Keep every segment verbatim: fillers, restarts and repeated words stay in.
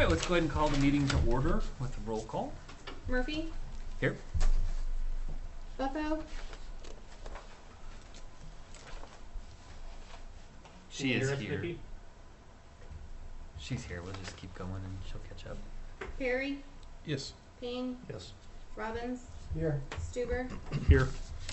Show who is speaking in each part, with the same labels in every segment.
Speaker 1: right, let's go ahead and call the meeting to order with a roll call.
Speaker 2: Murphy?
Speaker 1: Here.
Speaker 2: Buffo?
Speaker 1: She is here. She's here. We'll just keep going and she'll catch up.
Speaker 2: Perry?
Speaker 3: Yes.
Speaker 2: Payne?
Speaker 3: Yes.
Speaker 2: Robbins?
Speaker 3: Here.
Speaker 2: Stuber?
Speaker 3: Here.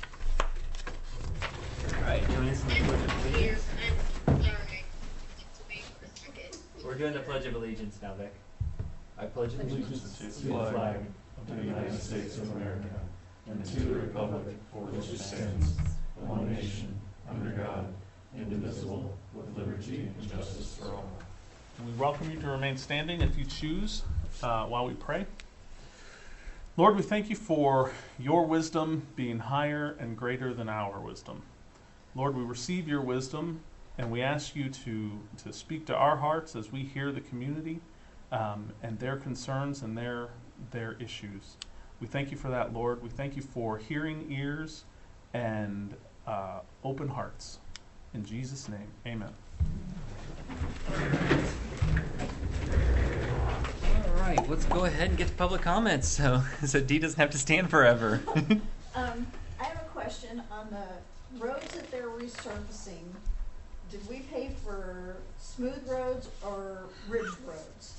Speaker 1: All right, join us in the Pledge of Allegiance.
Speaker 4: I'm sorry. Wait for a second.
Speaker 1: We're doing the Pledge of Allegiance now, Vic. I pledge
Speaker 5: allegiance to the flag of the United States of America and to the republic for which it stands, one nation, under God, indivisible, with liberty and justice for all.
Speaker 3: We welcome you to remain standing if you choose uh, while we pray. Lord, we thank you for your wisdom being higher and greater than our wisdom. Lord, we receive your wisdom and we ask you to, to speak to our hearts as we hear the community um, and their concerns and their, their issues. We thank you for that, Lord. We thank you for hearing ears and uh, open hearts. In Jesus' name, amen.
Speaker 1: All right, let's go ahead and get to public comments so, so Dee doesn't have to stand forever.
Speaker 6: um, I have a question on the roads that they're resurfacing. Did we pay for smooth roads or ridged roads?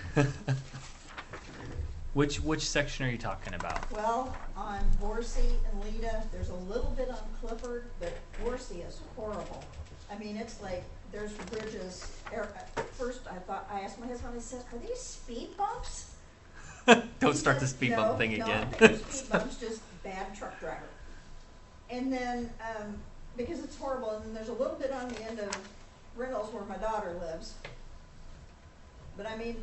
Speaker 1: Which which section are you talking about?
Speaker 6: Well, on Borsey and Leda, there's a little bit on Clifford, but Borsey is horrible. I mean, it's like there's bridges. At first, I thought I asked my husband. I said, "Are these speed bumps?"
Speaker 1: Don't
Speaker 6: He
Speaker 1: start the
Speaker 6: said,
Speaker 1: speed
Speaker 6: no,
Speaker 1: bump thing
Speaker 6: no,
Speaker 1: again.
Speaker 6: they're speed bumps, just bad truck driver. And then um, because it's horrible, and then there's a little bit on the end of Reynolds where my daughter lives. But I mean,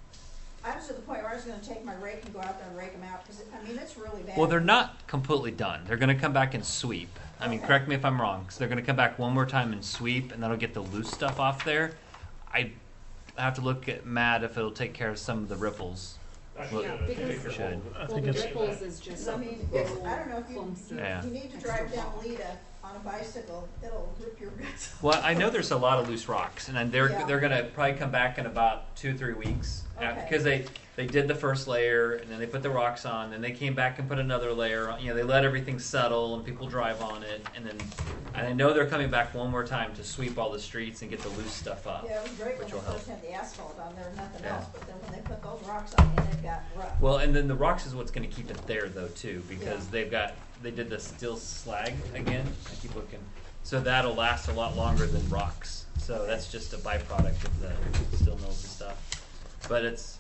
Speaker 6: I was at the point where I was going to take my rake and go out there and rake them out because I mean it's really bad.
Speaker 1: Well, they're not completely done. They're going to come back and sweep. I mean,
Speaker 6: Okay.
Speaker 1: correct me if I'm wrong. So they're going to come back one more time and sweep, and that'll get the loose stuff off there. I have to look at Matt if it'll take care of some of the ripples.
Speaker 5: Actually,
Speaker 2: Yeah,
Speaker 5: I think
Speaker 2: because-
Speaker 5: it
Speaker 1: Should.
Speaker 3: I
Speaker 2: Well,
Speaker 3: think
Speaker 2: the
Speaker 3: it's
Speaker 2: ripples is just
Speaker 6: I
Speaker 2: a
Speaker 6: mean, it's,
Speaker 2: little
Speaker 6: I don't know if you,
Speaker 2: clumsy.
Speaker 6: you,
Speaker 1: Yeah.
Speaker 6: you need to
Speaker 2: extra
Speaker 6: drive down
Speaker 2: ball.
Speaker 6: Leda on a bicycle. It'll rip your guts.
Speaker 1: Well, I know there's a lot of loose rocks, and then they're
Speaker 6: Yeah.
Speaker 1: they're going to probably come back in about two three weeks
Speaker 6: Okay.
Speaker 1: because they they did the first layer, and then they put the rocks on, and they came back and put another layer on. You know, they let everything settle, and people drive on it, and then and I know they're coming back one more time to sweep all the streets and get the loose stuff up.
Speaker 6: Yeah, it was great when
Speaker 1: which
Speaker 6: they
Speaker 1: will help.
Speaker 6: first had the asphalt on there, nothing
Speaker 1: Yeah.
Speaker 6: else. But then when they put those rocks on, it it got rough.
Speaker 1: Well, and then the rocks is what's going to keep it there, though, too, because
Speaker 6: Yeah.
Speaker 1: they've got they did the steel slag again. I keep looking, so that'll last a lot longer than rocks. So that's just a byproduct of the steel mills and stuff. But it's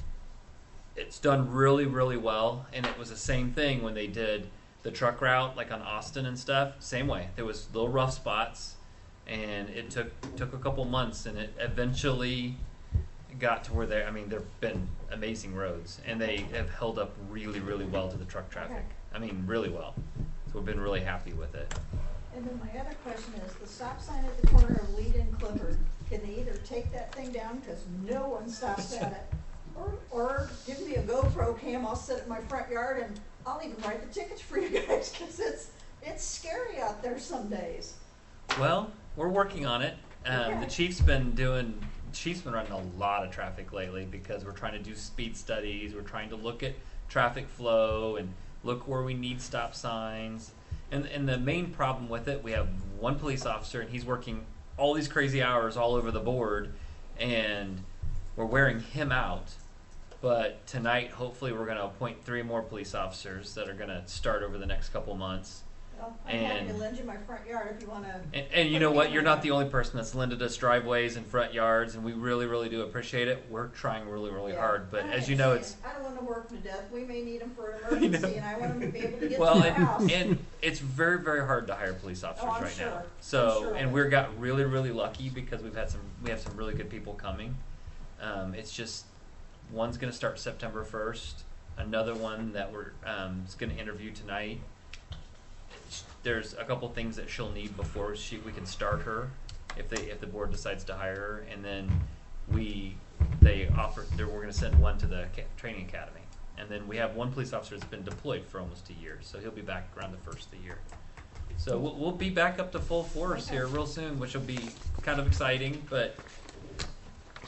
Speaker 1: it's done really, really well, and it was the same thing when they did the truck route, like on Austin and stuff. Same way, there was little rough spots, and it took took a couple months, and it eventually got to where they, I mean, there've been amazing roads, and they have held up really, really well to the truck traffic.
Speaker 6: Okay.
Speaker 1: I mean, really well. So we've been really happy with it.
Speaker 6: And then my other question is, the stop sign at the corner of Leda and Clifford, can they either take that thing down because no one stops at it, or, or give me a GoPro cam, I'll sit at my front yard and I'll even write the tickets for you guys because it's, it's scary out there some days.
Speaker 1: Well, we're working on it. Um,
Speaker 6: Okay.
Speaker 1: The chief's been doing, chief's been running a lot of traffic lately because we're trying to do speed studies. We're trying to look at traffic flow and look where we need stop signs. And and the main problem with it, we have one police officer and he's working all these crazy hours all over the board, and we're wearing him out. But tonight, hopefully, we're going to appoint three more police officers that are going to start over the next couple months.
Speaker 6: Well, I'm happy
Speaker 1: And-
Speaker 6: to lend you my front yard if you want to.
Speaker 1: And, and you know what? You're not the only person that's lended us driveways and front yards, and we really, really do appreciate it. We're trying really, really hard, but as you know, it's
Speaker 6: I don't want to work to death. We may need them for an
Speaker 1: I know.
Speaker 6: emergency, and I want them to be able to get
Speaker 1: well,
Speaker 6: to their house.
Speaker 1: and, and it's very, very hard to hire police officers
Speaker 6: Oh, I'm
Speaker 1: right
Speaker 6: sure.
Speaker 1: now.
Speaker 6: I'm
Speaker 1: So,
Speaker 6: sure.
Speaker 1: and we got really, really lucky because we've had some, we have some really good people coming. Um, it's just one's going to start September first. Another one that we're um, is going to interview tonight. There's a couple things that she'll need before she we can start her, if they if the board decides to hire her, and then we they offer we're going to send one to the ca- training academy, and then we have one police officer that's been deployed for almost a year, so he'll be back around the first of the year. So we'll, we'll be back up to full force
Speaker 6: Okay.
Speaker 1: here real soon, which will be kind of exciting, but
Speaker 6: Well, with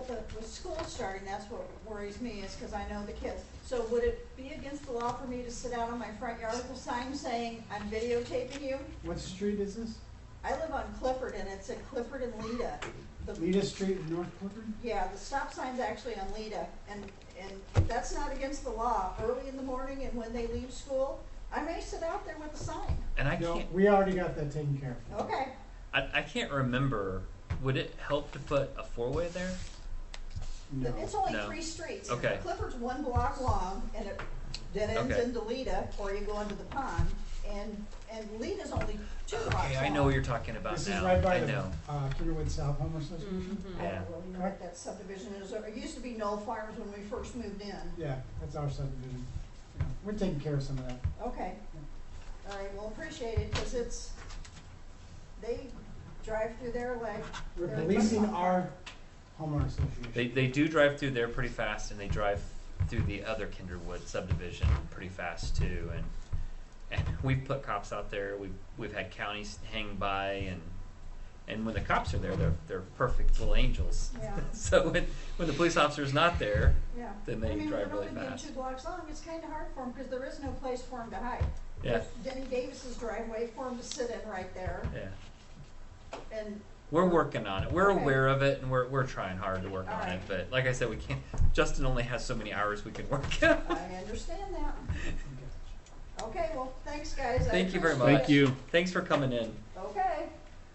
Speaker 6: with the, with school starting, that's what worries me, is because I know the kids. So would it be against the law for me to sit out on my front yard with a sign saying, I'm videotaping you?
Speaker 7: What street is this?
Speaker 6: I live on Clifford, and it's at Clifford and Leda. The-
Speaker 7: Leda Street in North Clifford?
Speaker 6: Yeah, the stop sign's actually on Leda, and, and that's not against the law. Early in the morning and when they leave school, I may sit out there with a sign.
Speaker 1: And I
Speaker 7: No,
Speaker 1: can't,
Speaker 7: we already got that taken care of.
Speaker 6: Okay,
Speaker 1: I, I can't remember, would it help to put a four-way there?
Speaker 7: No.
Speaker 6: it's only
Speaker 1: No.
Speaker 6: three streets.
Speaker 1: Okay.
Speaker 6: Clifford's one block long, and it dead ends
Speaker 1: Okay.
Speaker 6: into Leda, or you go into the pond, and, and Leda's only two blocks long.
Speaker 1: Okay, I know what you're talking about
Speaker 7: This
Speaker 1: now.
Speaker 7: is right by
Speaker 1: I
Speaker 7: the,
Speaker 1: know.
Speaker 7: uh, Kinderwood South Home Association?
Speaker 6: I
Speaker 1: Yeah.
Speaker 6: don't really know what that subdivision is. It used to be Knoll Farms when we first moved in.
Speaker 7: Yeah, that's our subdivision. Yeah, we're taking care of some of that.
Speaker 6: Okay. All right, well, appreciate it, because it's, they drive through there like.
Speaker 7: We're
Speaker 6: they're
Speaker 7: policing
Speaker 6: football.
Speaker 7: our homeowner association.
Speaker 1: They, they do drive through there pretty fast, and they drive through the other Kinderwood subdivision pretty fast too. And and we've put cops out there. We've we've had counties hang by, and and when the cops are there, they're they're perfect little angels.
Speaker 6: Yeah.
Speaker 1: So when when the police officer's not there,
Speaker 6: Yeah.
Speaker 1: then they
Speaker 6: I mean,
Speaker 1: drive
Speaker 6: we're
Speaker 1: really
Speaker 6: only being
Speaker 1: fast.
Speaker 6: two blocks long, it's kinda hard for them, because there is no place for them to hide.
Speaker 1: Yeah,
Speaker 6: There's Denny Davis's driveway for them to sit in right there,
Speaker 1: yeah.
Speaker 6: and,
Speaker 1: We're working on it. We're
Speaker 6: Okay.
Speaker 1: aware of it, and we're we're trying hard to work
Speaker 6: All
Speaker 1: on
Speaker 6: right.
Speaker 1: it. But like I said, we can't. Justin only has so many hours we can work.
Speaker 6: I understand that. Okay, well, thanks, guys. I
Speaker 1: Thank you very
Speaker 6: appreciate
Speaker 1: much.
Speaker 3: Thank you.
Speaker 1: Thanks for coming in,
Speaker 6: Okay.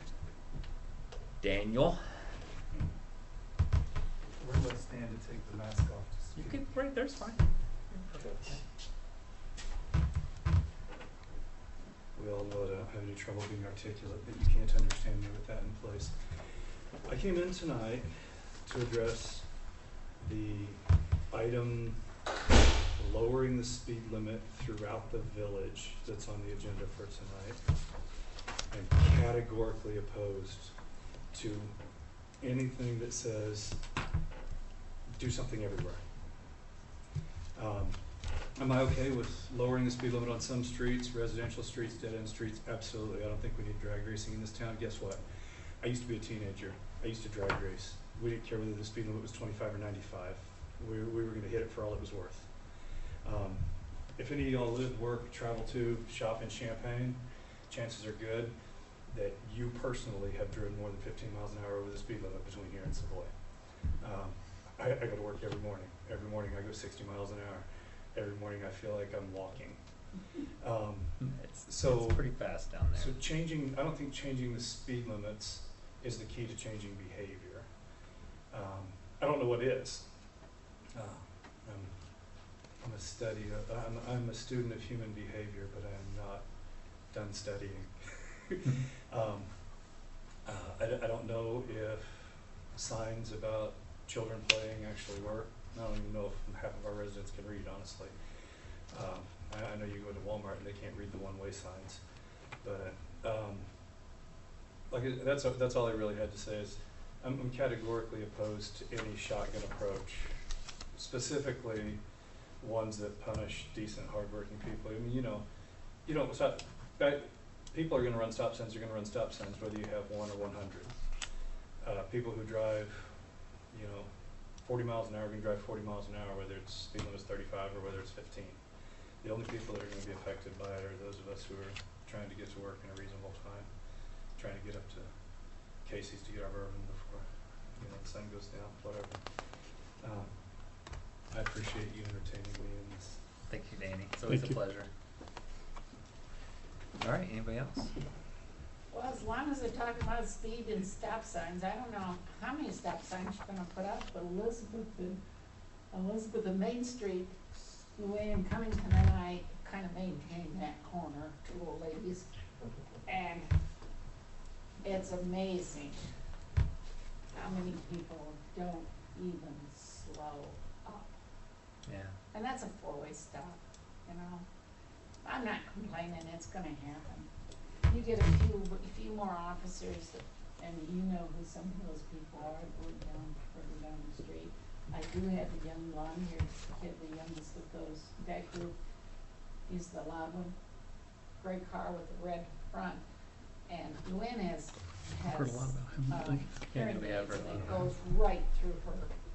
Speaker 1: Daniel.
Speaker 5: Where do I stand to take the mask off to
Speaker 1: You
Speaker 5: speak?
Speaker 1: could right there's fine.
Speaker 5: We all know that I don't have any trouble being articulate, but you can't understand me with that in place. I came in tonight to address the item lowering the speed limit throughout the village that's on the agenda for tonight. I'm categorically opposed to anything that says do something everywhere. Um, Am I okay with lowering the speed limit on some streets, residential streets, dead-end streets? Absolutely. I don't think we need drag racing in this town. Guess what? I used to be a teenager. I used to drag race. We didn't care whether the speed limit was twenty-five or ninety-five. We, we were gonna hit it for all it was worth. Um, if any of y'all live, work, travel to, shop in Champaign, chances are good that you personally have driven more than fifteen miles an hour over the speed limit between here and Savoy. Um, I, I go to work every morning. Every morning I go sixty miles an hour. Every morning I feel like I'm walking. Um,
Speaker 1: It's,
Speaker 5: So-
Speaker 1: it's pretty fast down there.
Speaker 5: so changing, I don't think changing the speed limits is the key to changing behavior. Um, I don't know what is. Uh, I'm, I'm a study, of, I'm, I'm a student of human behavior, but I am not done studying. um, uh, I, d- I don't know if signs about children playing actually work. I don't even know if half of our residents can read, honestly. Um, I, I know you go to Walmart and they can't read the one-way signs, but um, like I- that's that's all I really had to say is I'm, I'm categorically opposed to any shotgun approach, specifically ones that punish decent, hardworking people. I mean, you know, you know, stop, back, people are going to run stop signs. They're going to run stop signs whether you have one or one hundred. Uh, people who drive, you know, forty miles an hour are going to drive forty miles an hour, whether it's speed limit is thirty-five or whether it's fifteen. The only people that are going to be affected by it are those of us who are trying to get to work in a reasonable time, trying to get up to Casey's to get our bourbon before, you know, the sun goes down, whatever. Um, I appreciate you entertaining me in this.
Speaker 1: Thank you, Danny. It's always
Speaker 3: Thank
Speaker 1: a
Speaker 3: you.
Speaker 1: pleasure. All right, anybody else?
Speaker 8: Well, as long as they're talking about speed and stop signs, I don't know how many stop signs you're gonna put up, but Elizabeth and, Elizabeth and Main Street, Luann Cummington and I kind of maintain that corner, two old ladies. And it's amazing how many people don't even slow up.
Speaker 1: Yeah.
Speaker 8: And that's a four-way stop, you know? I'm not complaining, it's gonna happen. You get a few, a few more officers, and you know who some of those people are going down, further down the street. I do have a young blonde-haired kid, the youngest of those, that group. He's the loud one, gray car with the red front. And Luann has, has,
Speaker 3: Heard a lot about him
Speaker 8: uh,
Speaker 3: lately.
Speaker 1: Yeah,
Speaker 8: hearing
Speaker 1: we have
Speaker 8: aids,
Speaker 1: heard
Speaker 8: and
Speaker 1: a lot
Speaker 8: it
Speaker 1: about
Speaker 8: goes right through her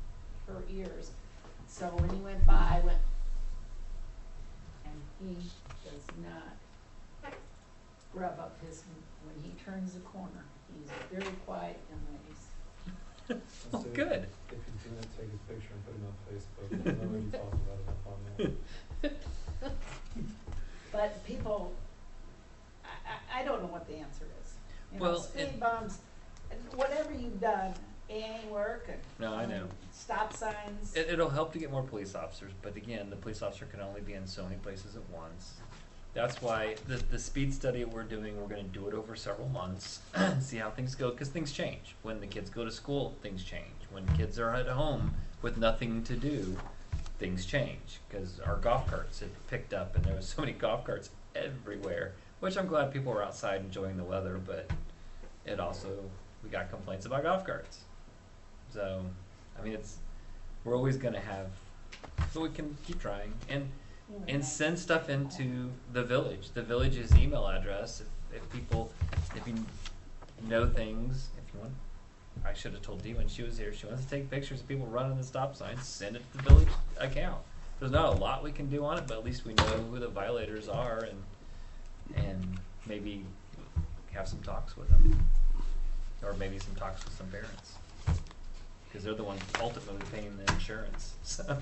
Speaker 8: her ears. So when he went by, I went, and he does not rub up his, when he turns the corner, he's very quiet and nice.
Speaker 1: Well, good.
Speaker 5: If you do it, take a picture and put it on Facebook. I know you talked about it enough on that.
Speaker 8: But people, I, I, I don't know what the answer is. You know,
Speaker 1: Well,
Speaker 8: speed
Speaker 1: it-
Speaker 8: bumps, and whatever you've done, it ain't working.
Speaker 1: No, I know.
Speaker 8: Um, Stop signs.
Speaker 1: It, it'll help to get more police officers, but again, the police officer can only be in so many places at once. That's why the, the speed study we're doing, we're gonna do it over several months, and see how things go, cause things change. When the kids go to school, things change. When kids are at home with nothing to do, things change. Cause our golf carts had picked up and there was so many golf carts everywhere, which I'm glad people were outside enjoying the weather, but it also, we got complaints about golf carts. So, I mean, it's, we're always gonna have, but we can keep trying. And and send stuff into the village. The village's email address. If, if people, if you know things, if you want, I should have told Dee when she was here. She wants to take pictures of people running the stop signs. Send it to the village account. There's not a lot we can do on it, but at least we know who the violators are, and and maybe have some talks with them, or maybe some talks with some parents, because they're the ones ultimately paying the insurance. So.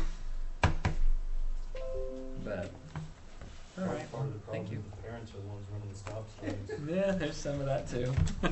Speaker 1: But, all right,
Speaker 5: Part of the problem
Speaker 1: thank you.
Speaker 5: is the parents are the ones running the stop signs.
Speaker 1: Yeah, there's some of that too.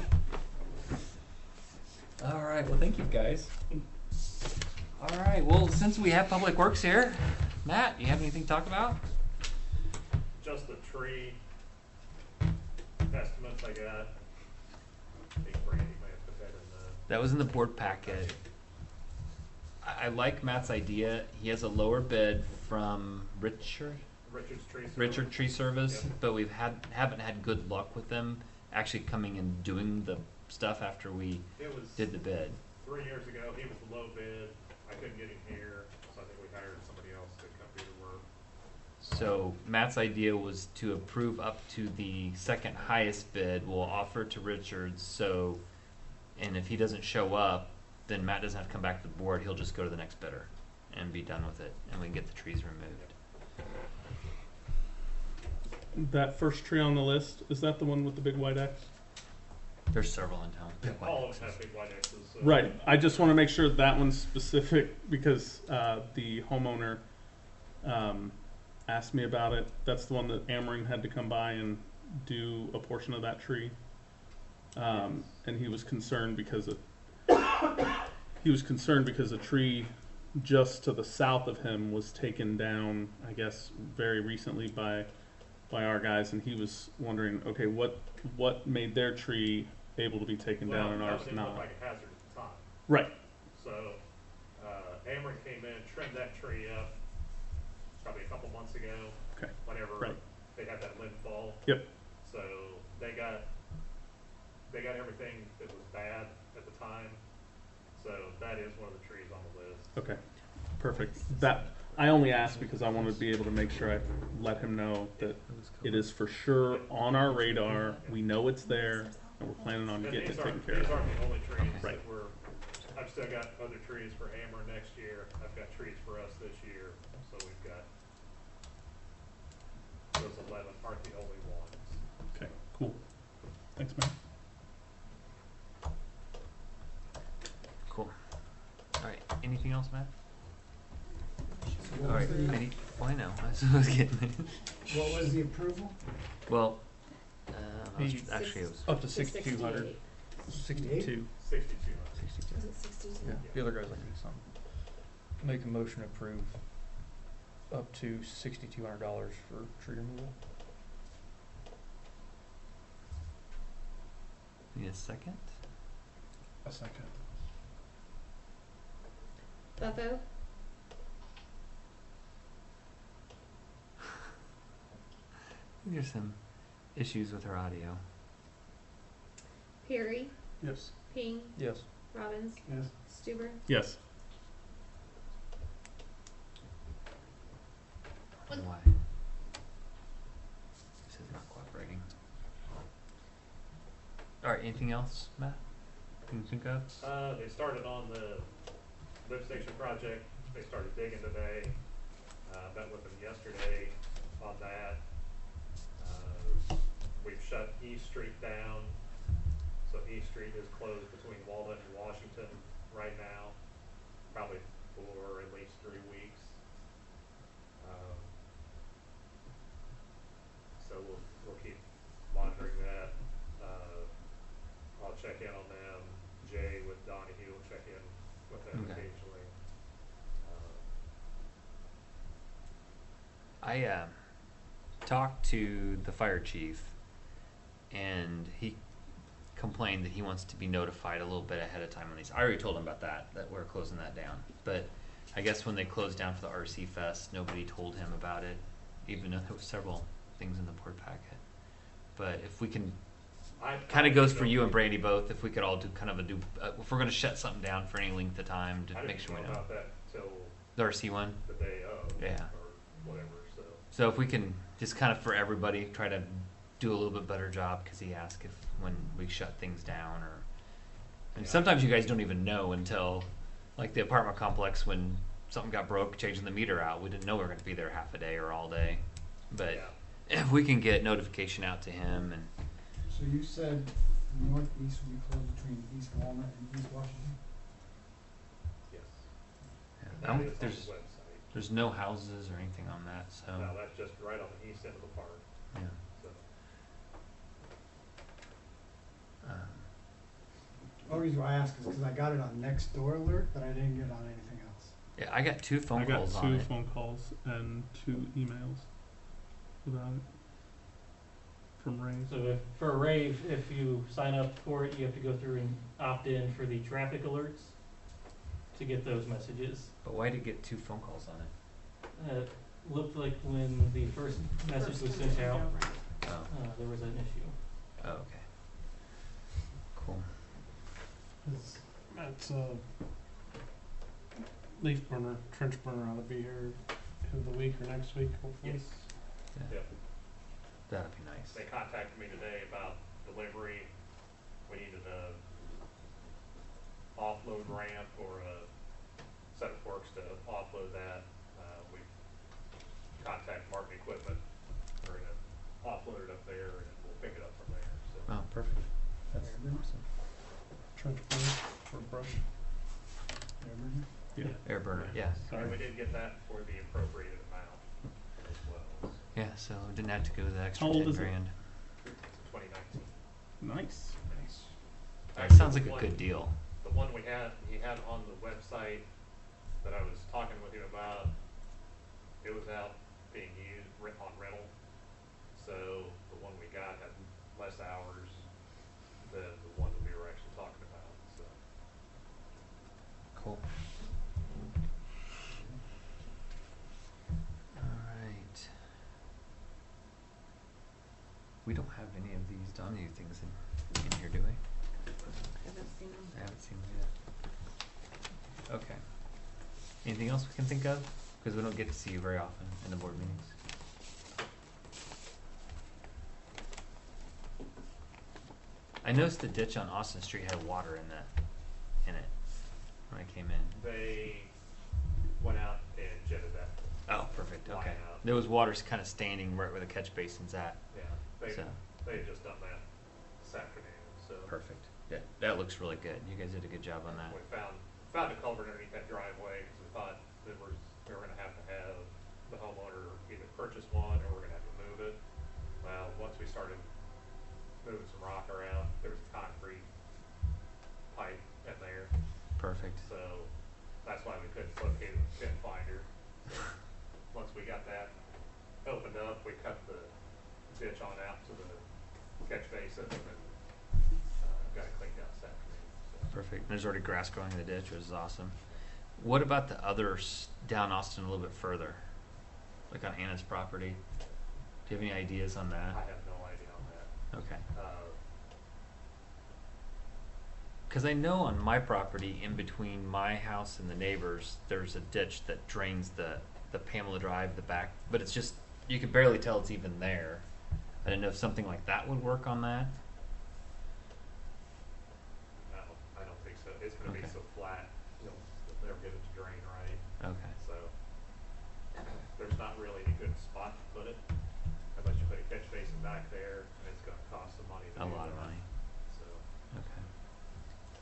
Speaker 1: All right, well, thank you guys. All right, well, since we have Public Works here, Matt, you have anything to talk about?
Speaker 9: Just the tree estimates I got. I think Brandy might have put that in the.
Speaker 1: That was in the board packet. I, I like Matt's idea. He has a lower bid from Richard.
Speaker 9: Richard's Tree Service.
Speaker 1: Richard Tree Service,
Speaker 9: Yep.
Speaker 1: but we've had haven't had good luck with them actually coming and doing the stuff after we
Speaker 9: It was
Speaker 1: did the bid.
Speaker 9: three years ago. He was the low bid. I couldn't get him here, so I think we hired somebody else to come do the work.
Speaker 1: So Matt's idea was to approve up to the second highest bid. We'll offer it to Richards. So, and if he doesn't show up, then Matt doesn't have to come back to the board. He'll just go to the next bidder and be done with it, and we can get the trees removed.
Speaker 3: That first tree on the list, is that the one with the big white X?
Speaker 1: There's several in town. Big white
Speaker 9: All of
Speaker 1: X's.
Speaker 9: them have big white X's. So
Speaker 3: Right, I just wanna make sure that one's specific because, uh, the homeowner, um, asked me about it. That's the one that Ameren had to come by and do a portion of that tree. Um, and he was concerned because of, he was concerned because a tree just to the south of him was taken down, I guess, very recently by, by our guys, and he was wondering, okay, what, what made their tree able to be taken
Speaker 9: well,
Speaker 3: down and
Speaker 9: that
Speaker 3: ours
Speaker 9: didn't
Speaker 3: not?
Speaker 9: look like a hazard at the time.
Speaker 3: Right,
Speaker 9: So, uh, Ameren came in, trimmed that tree up probably a couple months ago.
Speaker 3: Okay.
Speaker 9: Whenever
Speaker 3: Right.
Speaker 9: they had that limb fall.
Speaker 3: Yep.
Speaker 9: So they got, they got everything that was bad at the time. So that is one of the trees on the list.
Speaker 3: okay, perfect. That, I only asked because I wanted to be able to make sure I let him know that it is for sure on our radar, we know it's there, and we're planning on
Speaker 9: And
Speaker 3: getting it
Speaker 9: these
Speaker 3: taken
Speaker 9: aren't,
Speaker 3: care
Speaker 9: these
Speaker 3: of.
Speaker 9: aren't the only trees
Speaker 3: Right.
Speaker 9: that we're, I've still got other trees for Ameren next year. I've got trees for us this year. So we've got, those eleven aren't the only ones.
Speaker 3: Okay, cool. Thanks, man.
Speaker 1: Cool. All right. Anything else, Matt? All right. Any, well, I know. That's what I was getting at.
Speaker 7: What was the approval?
Speaker 1: Well, uh, I was-
Speaker 10: He-
Speaker 1: actually, it was.
Speaker 10: Up to sixty-two hundred. Sixty-two.
Speaker 9: Sixty-two hundred.
Speaker 10: Sixty-two.
Speaker 2: Is it sixty-two?
Speaker 10: Yeah, the other guys like to do something. Make a motion to approve up to sixty-two hundred dollars for tree removal.
Speaker 1: Need a second?
Speaker 10: A second.
Speaker 2: Buffo,
Speaker 1: There's some issues with her audio.
Speaker 2: Perry,
Speaker 3: Yes.
Speaker 2: Ping,
Speaker 10: Yes.
Speaker 2: Robbins,
Speaker 7: Yes.
Speaker 2: Stuber.
Speaker 3: Yes.
Speaker 1: Why? This is not cooperating. All right. Anything else, Matt? Can you think of?
Speaker 9: Uh, they started on the, lift station project, they started digging today. Uh, met with them yesterday on that. Uh, we've shut East Street down. So East Street is closed between Walnut and Washington right now, probably for at least three weeks. Um, so we'll, we'll keep monitoring that. Uh, I'll check in on them. Jay with Donahue will check in with them
Speaker 1: Okay.
Speaker 9: occasionally. Uh,
Speaker 1: I uh, talked to the fire chief, and he complained that he wants to be notified a little bit ahead of time on these. I already told him about that, that we're closing that down. But I guess when they closed down for the R C Fest, nobody told him about it, even though there were several things in the board packet. But if we can,
Speaker 9: I
Speaker 1: kind
Speaker 9: I
Speaker 1: of goes
Speaker 9: didn't
Speaker 1: for
Speaker 9: know-
Speaker 1: you and Brady both, if we could all do kind of a do, uh, if we're going to shut something down for any length of time to
Speaker 9: I
Speaker 1: make
Speaker 9: didn't
Speaker 1: sure we
Speaker 9: know
Speaker 1: know.
Speaker 9: about that till
Speaker 1: The R C one?
Speaker 9: the day of,
Speaker 1: Yeah.
Speaker 9: or whatever. So
Speaker 1: So if we can just kind of for everybody try to do a little bit better job, because he asked if when we shut things down, or and
Speaker 9: Yeah.
Speaker 1: sometimes you guys don't even know until like the apartment complex when something got broke changing the meter out, we didn't know we were going to be there half a day or all day. But
Speaker 9: yeah,
Speaker 1: if we can get notification out to him, and
Speaker 7: So you said northeast will be closed between East Walnut and East Washington?
Speaker 9: yes.
Speaker 1: yeah,
Speaker 9: That
Speaker 1: I don't,
Speaker 9: is on
Speaker 1: there's
Speaker 9: the website.
Speaker 1: there's no houses or anything on that, so
Speaker 9: No, that's just right on the east end of the park.
Speaker 1: yeah.
Speaker 9: So
Speaker 1: Um,
Speaker 7: The only reason why I ask is because I got it on Nextdoor alert, but I didn't get it on anything else.
Speaker 1: yeah, I got two phone
Speaker 3: I got
Speaker 1: calls
Speaker 3: two
Speaker 1: on it.
Speaker 3: phone calls and two emails about it from Ray.
Speaker 11: So if, for a rave, if you sign up for it, you have to go through and opt in for the traffic alerts to get those messages.
Speaker 1: But why did you get two phone calls on it?
Speaker 11: Uh, looked like when the first message was sent out,
Speaker 1: Oh,
Speaker 11: uh, there was an issue.
Speaker 1: oh okay. Cool.
Speaker 3: It's, it's uh, leaf burner, trench burner ought to be here end of the week or next week, hopefully.
Speaker 9: yes,
Speaker 1: Yeah.
Speaker 9: yeah.
Speaker 1: That'd be nice.
Speaker 9: They contacted me today about delivery. We needed a offload ramp or a set of forks to offload that. Uh, we contact Martin Equipment. We're gonna offload it up there and we'll pick it up from there, so.
Speaker 1: Oh, perfect. That's
Speaker 7: Air burner?
Speaker 1: awesome.
Speaker 3: Trench burner for brush.
Speaker 7: Air burner?
Speaker 3: Yeah.
Speaker 1: Air burner, yeah.
Speaker 9: And we did get that for the appropriated amount as well.
Speaker 1: Yeah, so didn't have to go the extra
Speaker 3: How old
Speaker 1: ten
Speaker 3: is it?
Speaker 1: grand.
Speaker 9: twenty nineteen.
Speaker 3: Nice.
Speaker 1: That
Speaker 9: Actually,
Speaker 1: sounds
Speaker 9: the
Speaker 1: like a
Speaker 9: one-
Speaker 1: good deal.
Speaker 9: The one we had, he had on the website that I was talking with him about, it was out being used re- on rental. So the one we got had less hours than the one that we were actually talking about, so.
Speaker 1: Cool. Alright. We don't have any of these Donahue things in, in here, do we?
Speaker 2: Haven't seen them.
Speaker 1: I haven't seen them yet. Okay. Anything else we can think of? Because we don't get to see you very often in the board meetings. I noticed the ditch on Austin Street had water in that, in it, when I came in.
Speaker 9: They went out and jetted that,
Speaker 1: Oh, perfect,
Speaker 9: Line
Speaker 1: okay.
Speaker 9: out.
Speaker 1: There was water kind of standing right where the catch basin's at,
Speaker 9: yeah, they,
Speaker 1: so,
Speaker 9: they had just done that this afternoon, so.
Speaker 1: perfect. Yeah, that looks really good. You guys did a good job on that.
Speaker 9: We found, found a culvert underneath that driveway, cause we thought that was, we were gonna have to have the homeowner either purchase one or we're gonna have to move it. Well, once we started moving some rock around, there was a concrete pipe in there,
Speaker 1: Perfect.
Speaker 9: so that's why we couldn't locate it with pin finder. So, once we got that opened up, we cut the ditch on out to the catch basin and then, uh, got it cleaned out this afternoon, so.
Speaker 1: Perfect. There's already grass growing in the ditch, which is awesome. What about the others down Austin a little bit further? Like on Anna's property? Do you have any ideas on
Speaker 9: I
Speaker 1: that?
Speaker 9: have no idea on that.
Speaker 1: Okay.
Speaker 9: Uh,
Speaker 1: Because I know on my property, in between my house and the neighbors, there's a ditch that drains the, the Pamela Drive, the back, but it's just, you can barely tell it's even there. I didn't know if something like that would work on that.
Speaker 9: no, I don't think so. It's gonna be
Speaker 1: Okay.
Speaker 9: so flat, you'll, you'll never get it to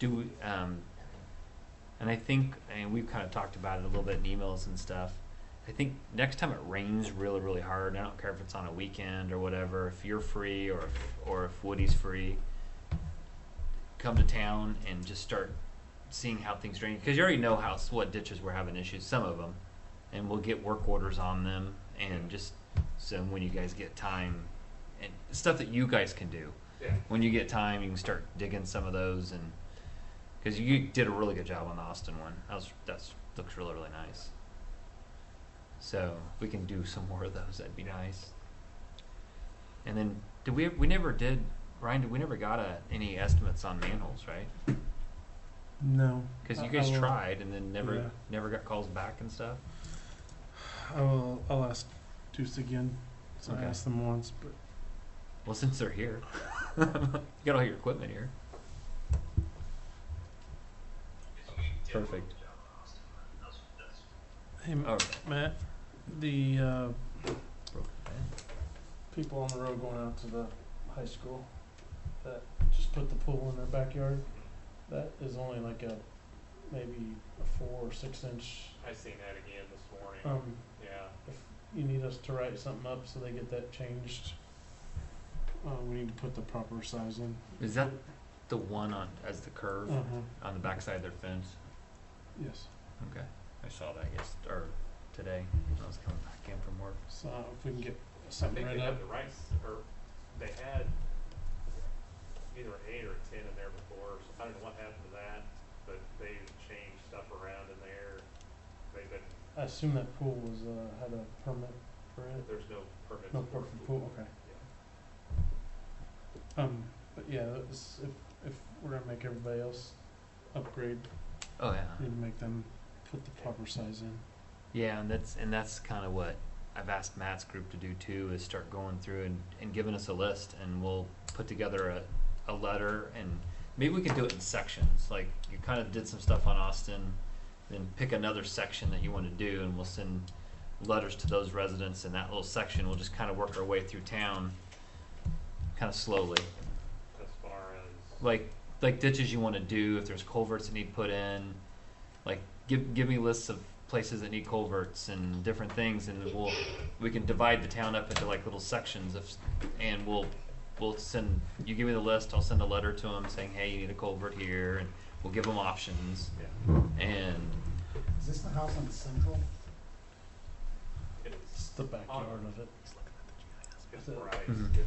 Speaker 1: do, um, and I think, and we've kind of talked about it a little bit in emails and stuff. I think next time it rains really, really hard, I don't care if it's on a weekend or whatever, if you're free or if, or if Woody's free, come to town and just start seeing how things drain. Because you already know how, what ditches we're having issues, some of them, and we'll get work orders on them, and just so when you guys get time, and stuff that you guys can do.
Speaker 9: Yeah.
Speaker 1: When you get time, you can start digging some of those, and because you did a really good job on the Austin one. That was that's looks really really nice. So if we can do some more of those, that'd be nice. And then did we we never did Ryan? Did we never got a, any estimates on manholes, right?
Speaker 3: No.
Speaker 1: Because you
Speaker 3: I-
Speaker 1: guys
Speaker 3: I will-
Speaker 1: tried and then never
Speaker 3: Yeah.
Speaker 1: never got calls back and stuff.
Speaker 3: I will. I'll ask Deuce again. So
Speaker 1: Okay.
Speaker 3: I asked them once, but
Speaker 1: Well, since they're here, you got all your equipment here. Perfect.
Speaker 3: hey,
Speaker 1: Oh,
Speaker 3: Matt, the uh,
Speaker 1: broke the pen.
Speaker 3: people on the road going out to the high school that just put the pool in their backyard, that is only like a maybe a four or six inch.
Speaker 9: I seen that again this morning.
Speaker 3: Um,
Speaker 9: Yeah.
Speaker 3: if you need us to write something up so they get that changed, uh, we need to put the proper size in.
Speaker 1: Is that the one on as the curve
Speaker 3: Uh-huh.
Speaker 1: on the backside of their fence?
Speaker 3: Yes.
Speaker 1: Okay, I saw that yes or today when I was coming back in from work.
Speaker 3: So if we can get
Speaker 9: I
Speaker 3: something
Speaker 9: think
Speaker 3: right
Speaker 9: they
Speaker 3: up.
Speaker 9: had the rights, or they had either an eight or a ten in there before, so I don't know what happened to that, but they changed stuff around in there. They've been,
Speaker 3: I assume that pool was uh, had a permit for it.
Speaker 9: there's no permits.
Speaker 3: No
Speaker 9: for
Speaker 3: permit
Speaker 9: the
Speaker 3: pool. Okay.
Speaker 9: Yeah.
Speaker 3: Um, but yeah, it's, if if we're gonna make everybody else upgrade,
Speaker 1: Oh yeah.
Speaker 3: we need to make them put the proper size in.
Speaker 1: Yeah, and that's and that's kind of what I've asked Matt's group to do too, is start going through and, and giving us a list, and we'll put together a, a letter, and maybe we can do it in sections. Like you kind of did some stuff on Austin, then pick another section that you want to do, and we'll send letters to those residents in that little section. We'll just kind of work our way through town, kind of slowly.
Speaker 9: As far as,
Speaker 1: Like like ditches you want to do, if there's culverts that need put in, like give give me lists of places that need culverts and different things, and we'll we can divide the town up into like little sections of, and we'll we'll send you give me the list. I'll send a letter to them saying, hey, you need a culvert here, and we'll give them options.
Speaker 9: yeah,
Speaker 1: And
Speaker 7: Is this the house on Central?
Speaker 9: it
Speaker 3: It's
Speaker 9: is,
Speaker 3: the backyard of it.
Speaker 9: it's
Speaker 3: the-
Speaker 9: bright,
Speaker 1: Mhm.
Speaker 9: it's,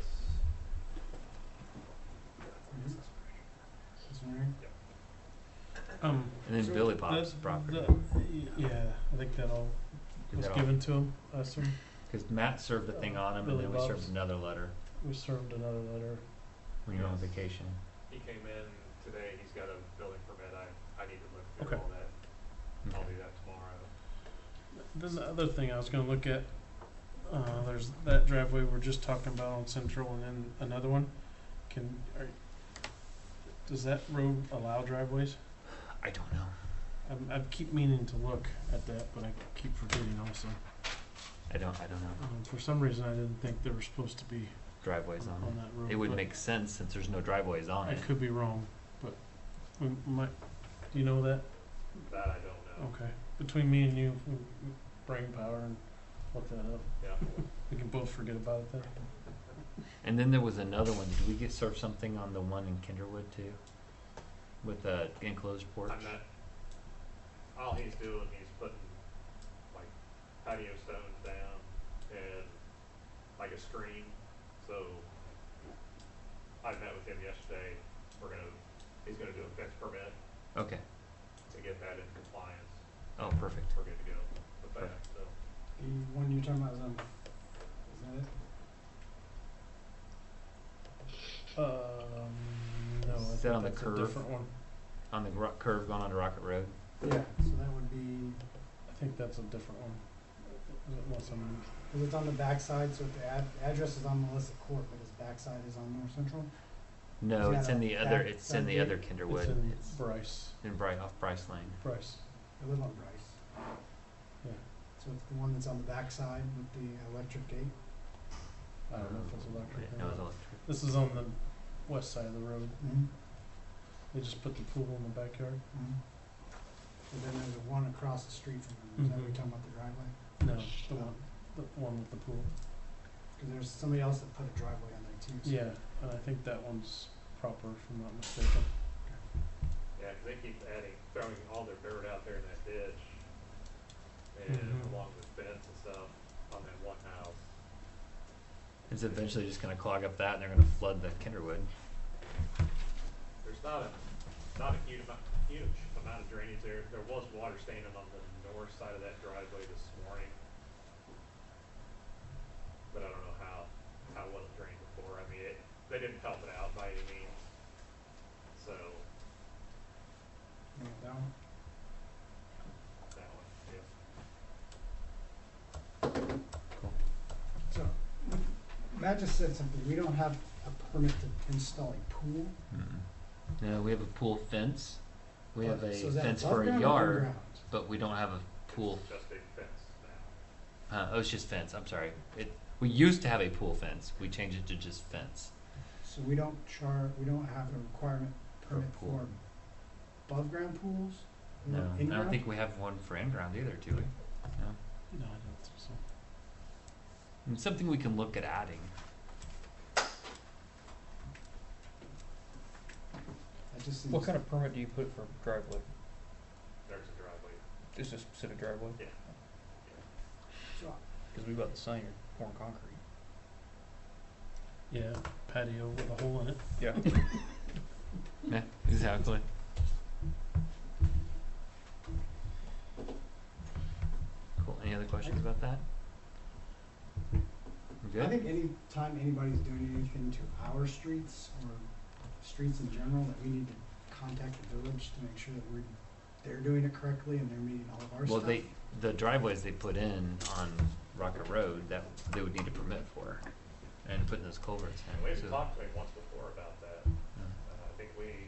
Speaker 7: This one right here?
Speaker 3: Um,
Speaker 1: and then
Speaker 3: so
Speaker 1: Billy Bob's
Speaker 3: that-
Speaker 1: property.
Speaker 3: that- yeah, I think that all
Speaker 1: Did
Speaker 3: was
Speaker 1: that all-
Speaker 3: given to him. I assume
Speaker 1: Because Matt served the thing on him, and
Speaker 3: Billy
Speaker 1: then we
Speaker 3: Bob's.
Speaker 1: served another letter
Speaker 3: we served another letter.
Speaker 1: when you were on
Speaker 9: Yes.
Speaker 1: vacation.
Speaker 9: he came in today, he's got a building permit, I, I need to look
Speaker 3: Okay.
Speaker 9: through all that, I'll do that tomorrow.
Speaker 3: Then the other thing I was gonna look at, uh, there's that driveway we're just talking about on Central, and then another one. Can, are, does that road allow driveways?
Speaker 1: I don't know.
Speaker 3: I'm, I keep meaning to look at that, but I keep forgetting also.
Speaker 1: I don't. I don't know.
Speaker 3: Um, for some reason, I didn't think they were supposed to be
Speaker 1: Driveways on
Speaker 3: on
Speaker 1: it.
Speaker 3: that road.
Speaker 1: It would
Speaker 3: but
Speaker 1: make sense since there's no driveways on
Speaker 3: I
Speaker 1: it.
Speaker 3: could be wrong, but we might, do you know that?
Speaker 9: That I don't know,
Speaker 3: Okay, between me and you, we, we brain power and look that up.
Speaker 9: yeah.
Speaker 3: We can both forget about it then.
Speaker 1: And then there was another one. Did we get served something on the one in Kinderwood too? With the enclosed porch?
Speaker 9: I'm not, all he's doing, he's putting like patio stones down and like a screen, so I met with him yesterday, we're gonna, he's gonna do a fence permit
Speaker 1: Okay.
Speaker 9: to get that in compliance,
Speaker 1: Oh, perfect.
Speaker 9: we're good to go with that,
Speaker 1: Perfect.
Speaker 9: so.
Speaker 7: The one you're talking about is on, is that it?
Speaker 3: Um, no, I
Speaker 1: Is
Speaker 3: think
Speaker 1: that on the
Speaker 3: that's a
Speaker 1: curve?
Speaker 3: different one.
Speaker 1: On the ro- curve going onto Rocket Road.
Speaker 7: Yeah, so that would be,
Speaker 3: I think that's a different one. Unless I'm,
Speaker 7: because it's on the backside, so if the ad, address is on Melissa Court, but his backside is on North Central?
Speaker 1: No,
Speaker 7: Is
Speaker 1: it's
Speaker 7: that
Speaker 1: in
Speaker 7: a
Speaker 1: the other.
Speaker 7: back-
Speaker 1: It's in the
Speaker 7: back
Speaker 1: other
Speaker 7: gate?
Speaker 1: Kinderwood.
Speaker 3: it's in
Speaker 1: It's
Speaker 3: Bryce,
Speaker 1: in Bright off Bryce Lane.
Speaker 3: Bryce,
Speaker 7: I live on Bryce.
Speaker 3: yeah.
Speaker 7: So it's the one that's on the backside with the electric gate?
Speaker 3: I don't know if it's electric
Speaker 1: Yeah,
Speaker 3: or
Speaker 1: no, it's
Speaker 3: not.
Speaker 1: electric.
Speaker 3: This is on the west side of the road.
Speaker 7: Mm-hmm.
Speaker 3: They just put the pool in the backyard?
Speaker 7: Mhm. And then there's a one across the street from them, is that what you're
Speaker 3: Mhm.
Speaker 7: talking about the driveway?
Speaker 3: No, the one, the one with the pool.
Speaker 7: Cause there's somebody else that put a driveway on there too. so-
Speaker 3: Yeah, and I think that one's proper, if I'm not mistaken.
Speaker 9: Yeah, 'cause they keep adding, throwing all their dirt out there in that ditch and
Speaker 3: Mhm.
Speaker 9: along the fence and stuff on that one house.
Speaker 1: It's eventually just gonna clog up that and they're gonna flood the Kinderwood.
Speaker 9: There's not a, not a huge amount, huge amount of drainage there. There was water standing on the north side of that driveway this morning. But I don't know how, how well it drained before. I mean, it, they didn't help it out by any means. So,
Speaker 7: You know, that one?
Speaker 9: that one, yeah.
Speaker 7: So, Matt just said something, we don't have a permit to install a pool?
Speaker 1: No, we have a pool fence. We have a
Speaker 7: So is that
Speaker 1: fence
Speaker 7: above
Speaker 1: for a
Speaker 7: ground or
Speaker 1: yard,
Speaker 7: underground?
Speaker 1: but we don't have a pool.
Speaker 9: Just a fence now.
Speaker 1: Uh, oh, it's just fence. I'm sorry. It we used to have a pool fence. We changed it to just fence.
Speaker 7: So we don't char, we don't have a requirement
Speaker 1: For a
Speaker 7: permit
Speaker 1: pool.
Speaker 7: for above ground pools?
Speaker 1: No,
Speaker 7: Or
Speaker 1: I
Speaker 7: in
Speaker 1: don't
Speaker 7: ground?
Speaker 1: think we have one for in ground either, do we? No.
Speaker 3: No, I don't think so.
Speaker 1: It's something we can look at adding.
Speaker 7: That just seems.
Speaker 10: What kind of permit do you put for driveway?
Speaker 9: There's a driveway.
Speaker 10: Just a specific driveway?
Speaker 9: Yeah.
Speaker 7: So,
Speaker 10: Cause we about the same, pouring concrete.
Speaker 3: Yeah, patio with a hole in it.
Speaker 10: Yeah.
Speaker 1: Yeah, exactly. Cool. Any other questions about that? We're
Speaker 7: I
Speaker 1: good?
Speaker 7: think any time anybody's doing anything to our streets or streets in general, that we need to contact the village to make sure that we're, they're doing it correctly and they're meeting all of our
Speaker 1: Well,
Speaker 7: stuff.
Speaker 1: they the driveways they put in on Rocket Road that they would need a permit for, and putting those culverts
Speaker 9: And
Speaker 1: in.
Speaker 9: we've
Speaker 1: so-
Speaker 9: talked to him once before about that.
Speaker 1: Yeah.
Speaker 9: Uh, I think we,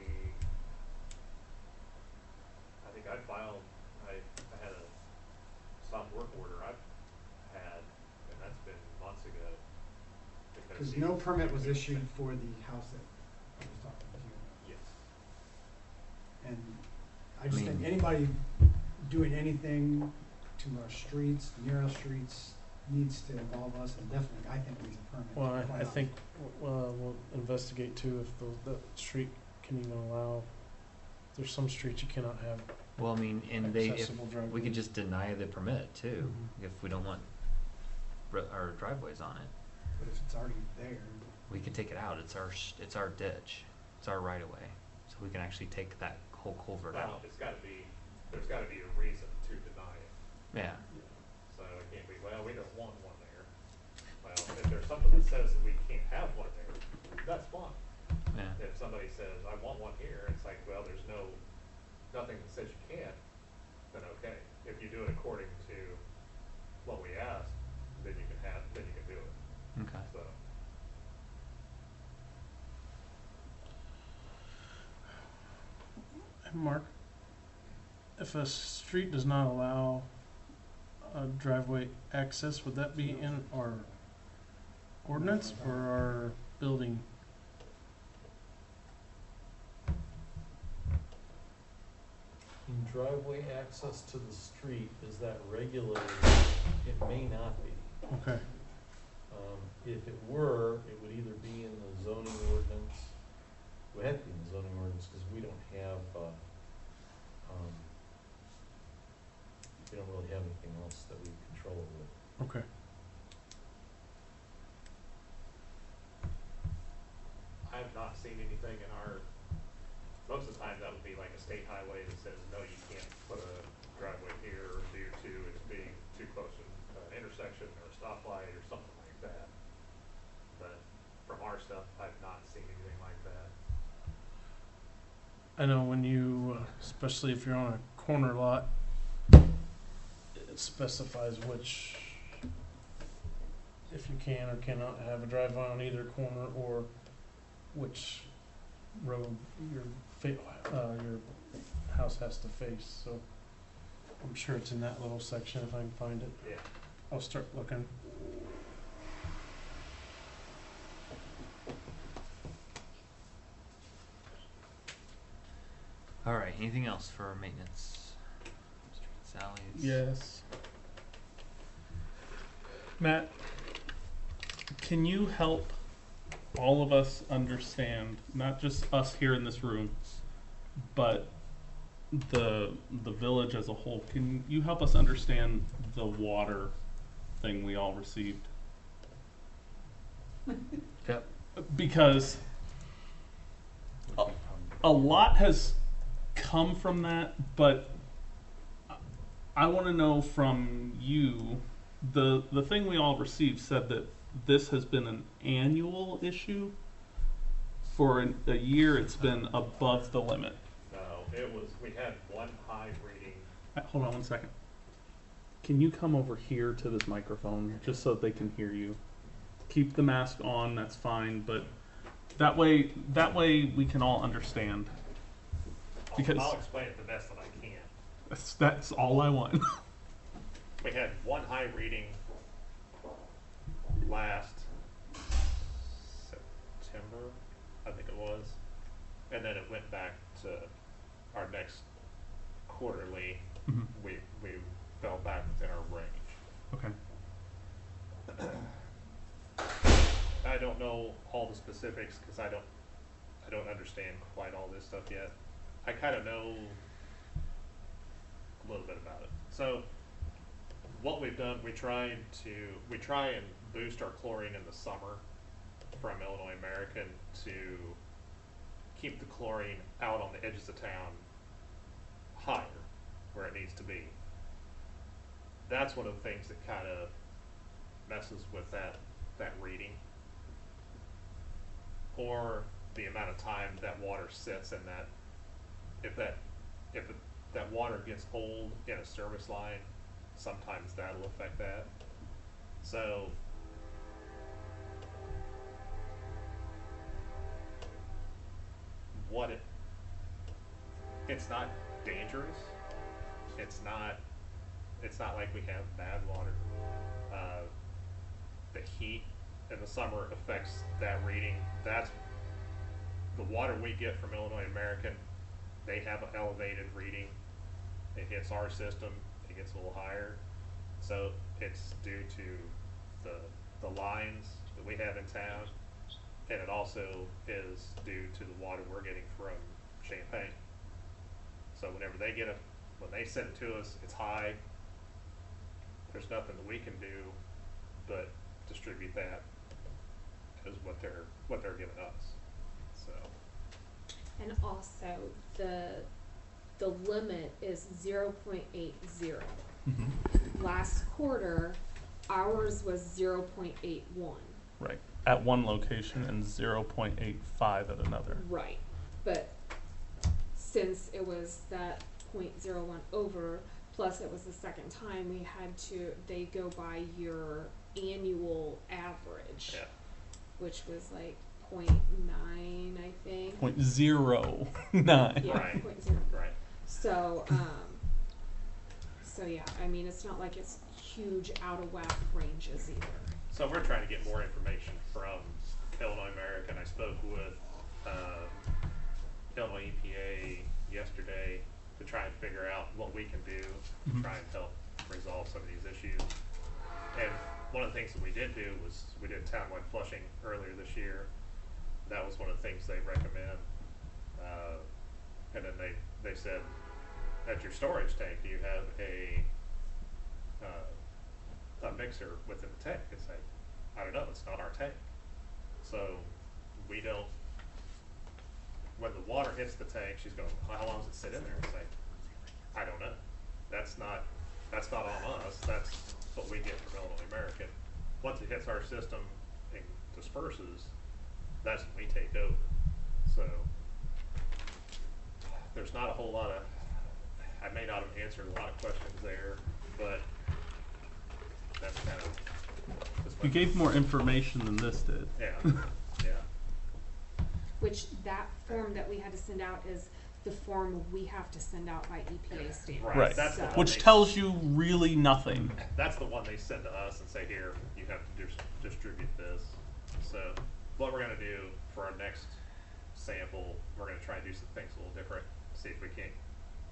Speaker 9: I think I filed, I, I had a stop work order I've had, and that's been months ago. because
Speaker 7: Cause
Speaker 9: he-
Speaker 7: no permit was issued for the house that I was talking to you
Speaker 9: Yes.
Speaker 7: about. And I just think
Speaker 1: mean-
Speaker 7: anybody doing anything to our streets, near our streets, needs to involve us, and definitely, I think needs a permit.
Speaker 3: Well, I,
Speaker 7: quite
Speaker 3: I think,
Speaker 7: honestly.
Speaker 3: uh, we'll investigate too if the, the street can even allow, there's some streets you cannot have
Speaker 1: Well, I mean, and they if
Speaker 3: accessible driveways.
Speaker 1: we could just deny the permit too
Speaker 3: Mhm.
Speaker 1: if we don't want r- our driveways on it.
Speaker 7: But if it's already there,
Speaker 1: We can take it out. It's our s- it's our ditch. It's our right of way, so we can actually take that whole culvert
Speaker 9: Well,
Speaker 1: out.
Speaker 9: it's gotta be, there's gotta be a reason to deny it.
Speaker 1: Yeah.
Speaker 9: So it can't be, well, we don't want one there. Well, if there's something that says that we can't have one there, that's fine.
Speaker 1: Yeah.
Speaker 9: If somebody says, I want one here, it's like, well, there's no, nothing that says you can't, then okay. If you do it according to what we asked, then you can have, then you can do it,
Speaker 1: Okay.
Speaker 9: so.
Speaker 3: Mark, if a street does not allow a driveway access, would that be in our ordinance or our building?
Speaker 5: In driveway access to the street, is that regulated? It may not be.
Speaker 3: Okay,
Speaker 5: Um, if it were, it would either be in the zoning ordinance, it would have to be in the zoning ordinance, cause we don't have, uh, um, we don't really have anything else that we control it with.
Speaker 3: okay.
Speaker 9: I have not seen anything in our, most of the time that would be like a state highway that says, no, you can't put a driveway here due to it being too close to an intersection or a stoplight or something like that. But from our stuff, I've not seen anything like that.
Speaker 3: I know when you, uh, especially if you're on a corner lot, it specifies which, if you can or cannot have a driveway on either corner, or which road your fa- uh, your house has to face, so I'm sure it's in that little section if I can find it.
Speaker 9: Yeah.
Speaker 3: I'll start looking.
Speaker 1: anything else for maintenance? Streets, alleys?
Speaker 3: Yes. Matt, can you help all of us understand, not just us here in this room, but the the village as a whole? Can you help us understand the water thing we all received?
Speaker 1: Yep.
Speaker 3: Because a, a lot has come from that, but I want to know from you, the the thing we all received said that this has been an annual issue. For an, a year, it's been above the limit.
Speaker 9: No, it was, we had one high reading.
Speaker 3: Uh, Hold on one second. Can you come over here to this microphone just so they can hear you? Keep the mask on, that's fine, but that way that way we can all understand.
Speaker 9: I'll-
Speaker 3: Because-
Speaker 9: I'll explain it the best that I can.
Speaker 3: That's, that's all I want.
Speaker 9: We had one high reading last September, I think it was, and then it went back to our next quarterly.
Speaker 3: Mhm.
Speaker 9: We we fell back within our range.
Speaker 3: Okay.
Speaker 9: I don't know all the specifics because I don't I don't understand quite all this stuff yet. I kind of know a little bit about it. So what we've done, we try to we try and boost our chlorine in the summer from Illinois American to keep the chlorine out on the edges of town higher where it needs to be. That's one of the things that kind of messes with that that reading, or the amount of time that water sits in that. If that if it, that water gets old in a service line, sometimes that'll affect that. So what it it's not dangerous. It's not it's not like we have bad water. Uh, the heat in the summer affects that reading. That's the water we get from Illinois American. They have an elevated reading. It hits our system, it gets a little higher. So it's due to the the lines that we have in town, and it also is due to the water we're getting from Champaign. So whenever they get a when they send it to us, it's high. There's nothing that we can do but distribute that as what they're what they're giving us. So
Speaker 2: And also, the, the limit is zero point eight zero.
Speaker 3: Mm-hmm.
Speaker 2: Last quarter, ours was zero point eight one.
Speaker 3: Right. At one location and zero point eight five at another.
Speaker 2: Right, but since it was that point zero one over, plus it was the second time, we had to, they go by your annual average,
Speaker 9: yeah.
Speaker 2: which was like point nine, I think.
Speaker 3: Point zero nine.
Speaker 2: Yeah,
Speaker 9: Right.
Speaker 2: point zero.
Speaker 9: right.
Speaker 2: So, um, so yeah, I mean, it's not like it's huge out of whack ranges either.
Speaker 9: So we're trying to get more information from Illinois American. I spoke with uh, Illinois E P A yesterday to try and figure out what we can do to
Speaker 3: Mhm.
Speaker 9: try and help resolve some of these issues. And one of the things that we did do was we did townwide flushing earlier this year. That was one of the things they recommend. Uh, and then they, they said, at your storage tank, do you have a uh, a mixer within the tank? It's like, I don't know, it's not our tank. So we don't, when the water hits the tank, she's going, how long does it sit in there? It's like, I don't know. That's not, that's not on us. That's what we get from Illinois American. Once it hits our system and disperses, that's when we take over. So there's not a whole lot of, I may not have answered a lot of questions there, but that's kind of.
Speaker 3: You gave more information than this did.
Speaker 9: Yeah, yeah.
Speaker 2: Which that form that we had to send out is the form we have to send out by E P A standards.
Speaker 9: Right.
Speaker 3: Right.
Speaker 9: That's the one
Speaker 3: Which
Speaker 9: they-
Speaker 3: tells you really nothing.
Speaker 9: That's the one they send to us and say, here, you have to dis- distribute this. So what we're gonna do for our next sample, we're gonna try and do some things a little different, see if we can't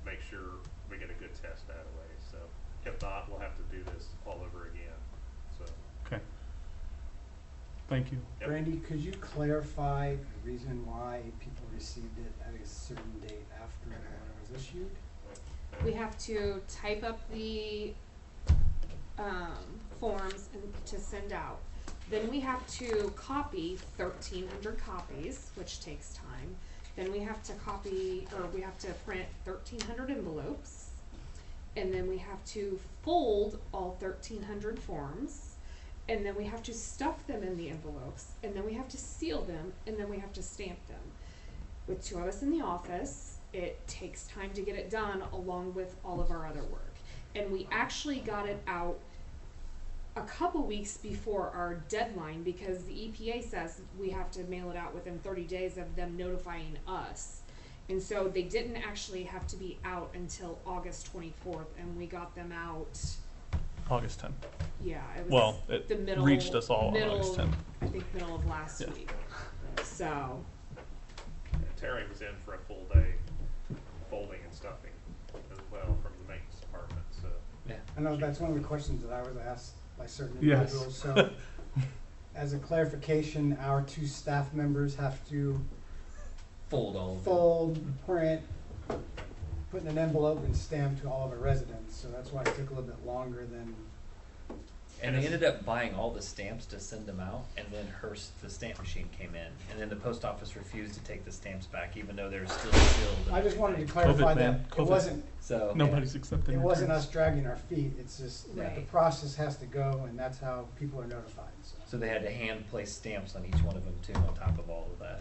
Speaker 9: make sure we get a good test out of the way. So if not, we'll have to do this all over again. So.
Speaker 3: Okay. Thank you.
Speaker 9: Yep.
Speaker 7: Brandy, could you clarify the reason why people received it at a certain date after the letter was issued?
Speaker 2: We have to type up the um, forms and to send out. Then we have to copy thirteen hundred copies, which takes time. Then we have to copy, or we have to print thirteen hundred envelopes. And then we have to fold all thirteen hundred forms. And then we have to stuff them in the envelopes. And then we have to seal them. And then we have to stamp them. With two of us in the office, it takes time to get it done along with all of our other work. And we actually got it out a couple weeks before our deadline because the E P A says we have to mail it out within thirty days of them notifying us. And so they didn't actually have to be out until August twenty-fourth, and we got them out,
Speaker 3: August tenth.
Speaker 2: yeah, it was
Speaker 3: Well, it
Speaker 2: the middle,
Speaker 3: reached us all on
Speaker 2: middle,
Speaker 3: August tenth.
Speaker 2: I think middle of last
Speaker 3: Yeah.
Speaker 2: week. So,
Speaker 9: Yeah, Terry was in for a full day folding and stuffing as well from the maintenance department. So.
Speaker 1: Yeah.
Speaker 7: I know that's one of the questions that I was asked by certain
Speaker 3: Yes.
Speaker 7: individuals, so as a clarification, our two staff members have to
Speaker 1: Fold all of it.
Speaker 7: fold, print, put in an envelope and stamp to all of our residents, so that's why it took a little bit longer than,
Speaker 1: And they ended up buying all the stamps to send them out, and then her s- the stamp machine came in, and then the post office refused to take the stamps back, even though they're still sealed. and
Speaker 7: I just wanted to
Speaker 1: everything.
Speaker 7: clarify
Speaker 3: COVID, man.
Speaker 7: that it
Speaker 3: COVID.
Speaker 7: wasn't,
Speaker 1: So
Speaker 3: Nobody's accepting
Speaker 7: it wasn't
Speaker 3: returns.
Speaker 7: us dragging our feet, it's just that the
Speaker 2: Right.
Speaker 7: process has to go and that's how people are notified, so.
Speaker 1: So they had to hand place stamps on each one of them too, on top of all of that.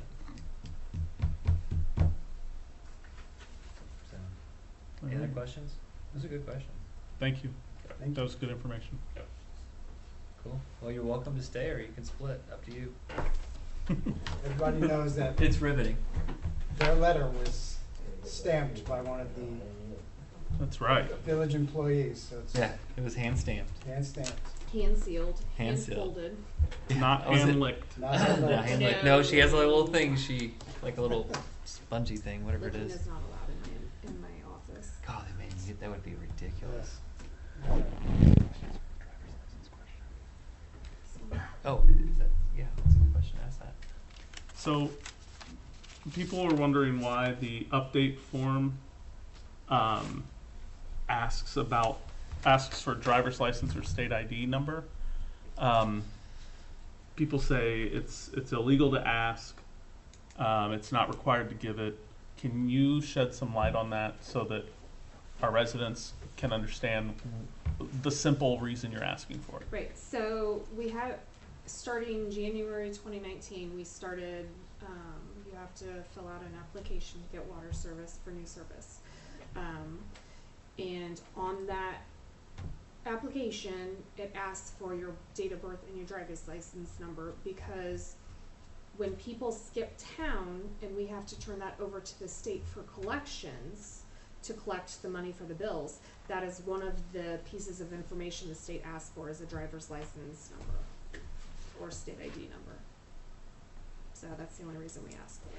Speaker 1: So, any other
Speaker 3: Alright.
Speaker 1: questions? Those are good questions.
Speaker 3: Thank you.
Speaker 7: Thank
Speaker 3: That
Speaker 7: you.
Speaker 3: was good information.
Speaker 1: Cool. Well, you're welcome to stay, or you can split. Up to you.
Speaker 7: Everybody knows that
Speaker 1: It's riveting.
Speaker 7: their letter was stamped by one of the
Speaker 3: That's right.
Speaker 7: village employees, so it's
Speaker 1: Yeah, it was hand stamped.
Speaker 7: hand stamped.
Speaker 2: hand sealed,
Speaker 1: Hand
Speaker 2: hand
Speaker 1: sealed.
Speaker 2: folded.
Speaker 3: Not
Speaker 1: Oh, is it-
Speaker 3: hand licked.
Speaker 7: Not hand
Speaker 1: No,
Speaker 7: licked.
Speaker 1: hand lick. No, she has a little thing. She like a little spongy thing, whatever it
Speaker 2: Licking
Speaker 1: is.
Speaker 2: is not allowed in my, in my office.
Speaker 1: God, that made me get. That would be ridiculous. Oh, is that, yeah, that's a good question. Ask that.
Speaker 3: So, people were wondering why the update form um, asks about asks for driver's license or state I D number. Um, people say it's it's illegal to ask. Um, it's not required to give it. Can you shed some light on that so that our residents can understand the simple reason you're asking for it?
Speaker 2: Right, so we have, starting January twenty nineteen, we started, um, you have to fill out an application to get water service for new service. Um, and on that application, it asks for your date of birth and your driver's license number, because when people skip town and we have to turn that over to the state for collections, to collect the money for the bills, that is one of the pieces of information the state asks for, is a driver's license number or state I D number. So that's the only reason we ask for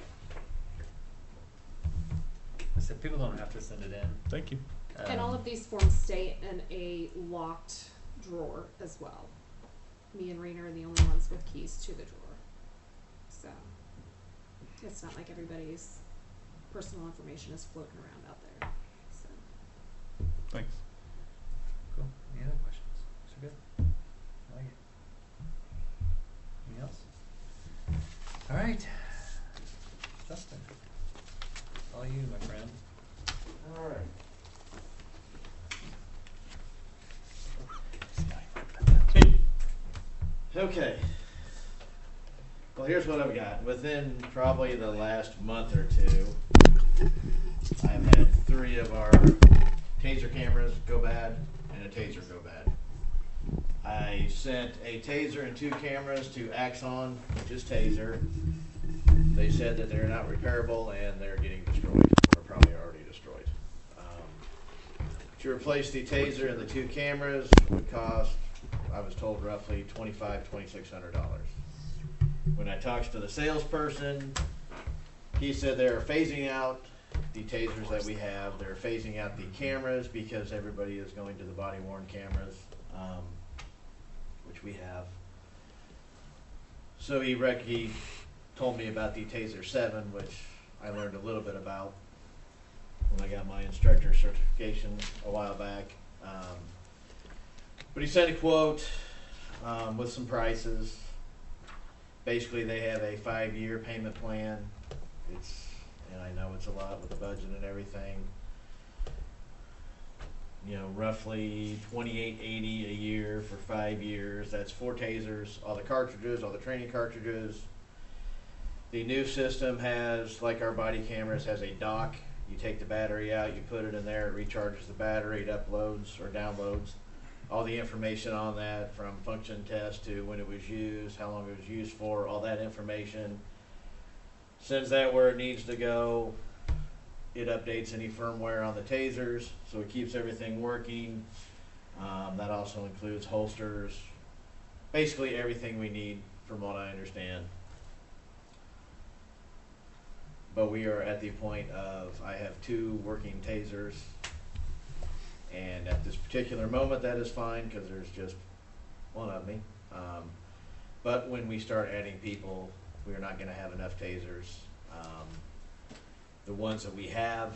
Speaker 2: it.
Speaker 1: I said people don't have to send it in.
Speaker 3: Thank you.
Speaker 2: And all
Speaker 1: Um,
Speaker 2: of these forms stay in a locked drawer as well. Me and Raina are the only ones with keys to the drawer. So it's not like everybody's personal information is floating around out there. So.
Speaker 3: Thanks.
Speaker 1: Cool. Any other questions? Those are good. I like it. Anything else? All right. Justin. All you, my friend.
Speaker 12: All right. Okay. Well, here's what I've got. Within probably the last month or two, I've had three of our taser cameras go bad and a taser go bad. I sent a taser and two cameras to Axon, which is Taser. They said that they're not repairable and they're getting destroyed, or probably already destroyed. Um, to replace the taser and the two cameras would cost, I was told, roughly twenty-five hundred dollars, twenty-six hundred dollars. When I talked to the salesperson, he said they're phasing out the tasers that we have. They're phasing out the cameras because everybody is going to the body worn cameras, um, which we have. So he, rec- he told me about the Taser seven, which I learned a little bit about when I got my instructor certification a while back. Um, but he sent a quote um, with some prices. Basically, they have a five-year payment plan. It's, and I know it's a lot with the budget and everything. You know, roughly twenty-eight eighty a year for five years. That's four tasers, all the cartridges, all the training cartridges. The new system has, like our body cameras, has a dock. You take the battery out, you put it in there, it recharges the battery, it uploads or downloads all the information on that, from function test to when it was used, how long it was used for, all that information. Sends that where it needs to go. It updates any firmware on the tasers, so it keeps everything working. Um, that also includes holsters, basically everything we need from what I understand. But we are at the point of, I have two working tasers, and at this particular moment that is fine because there's just one of me. Um, but when we start adding people, we are not going to have enough tasers. Um, the ones that we have,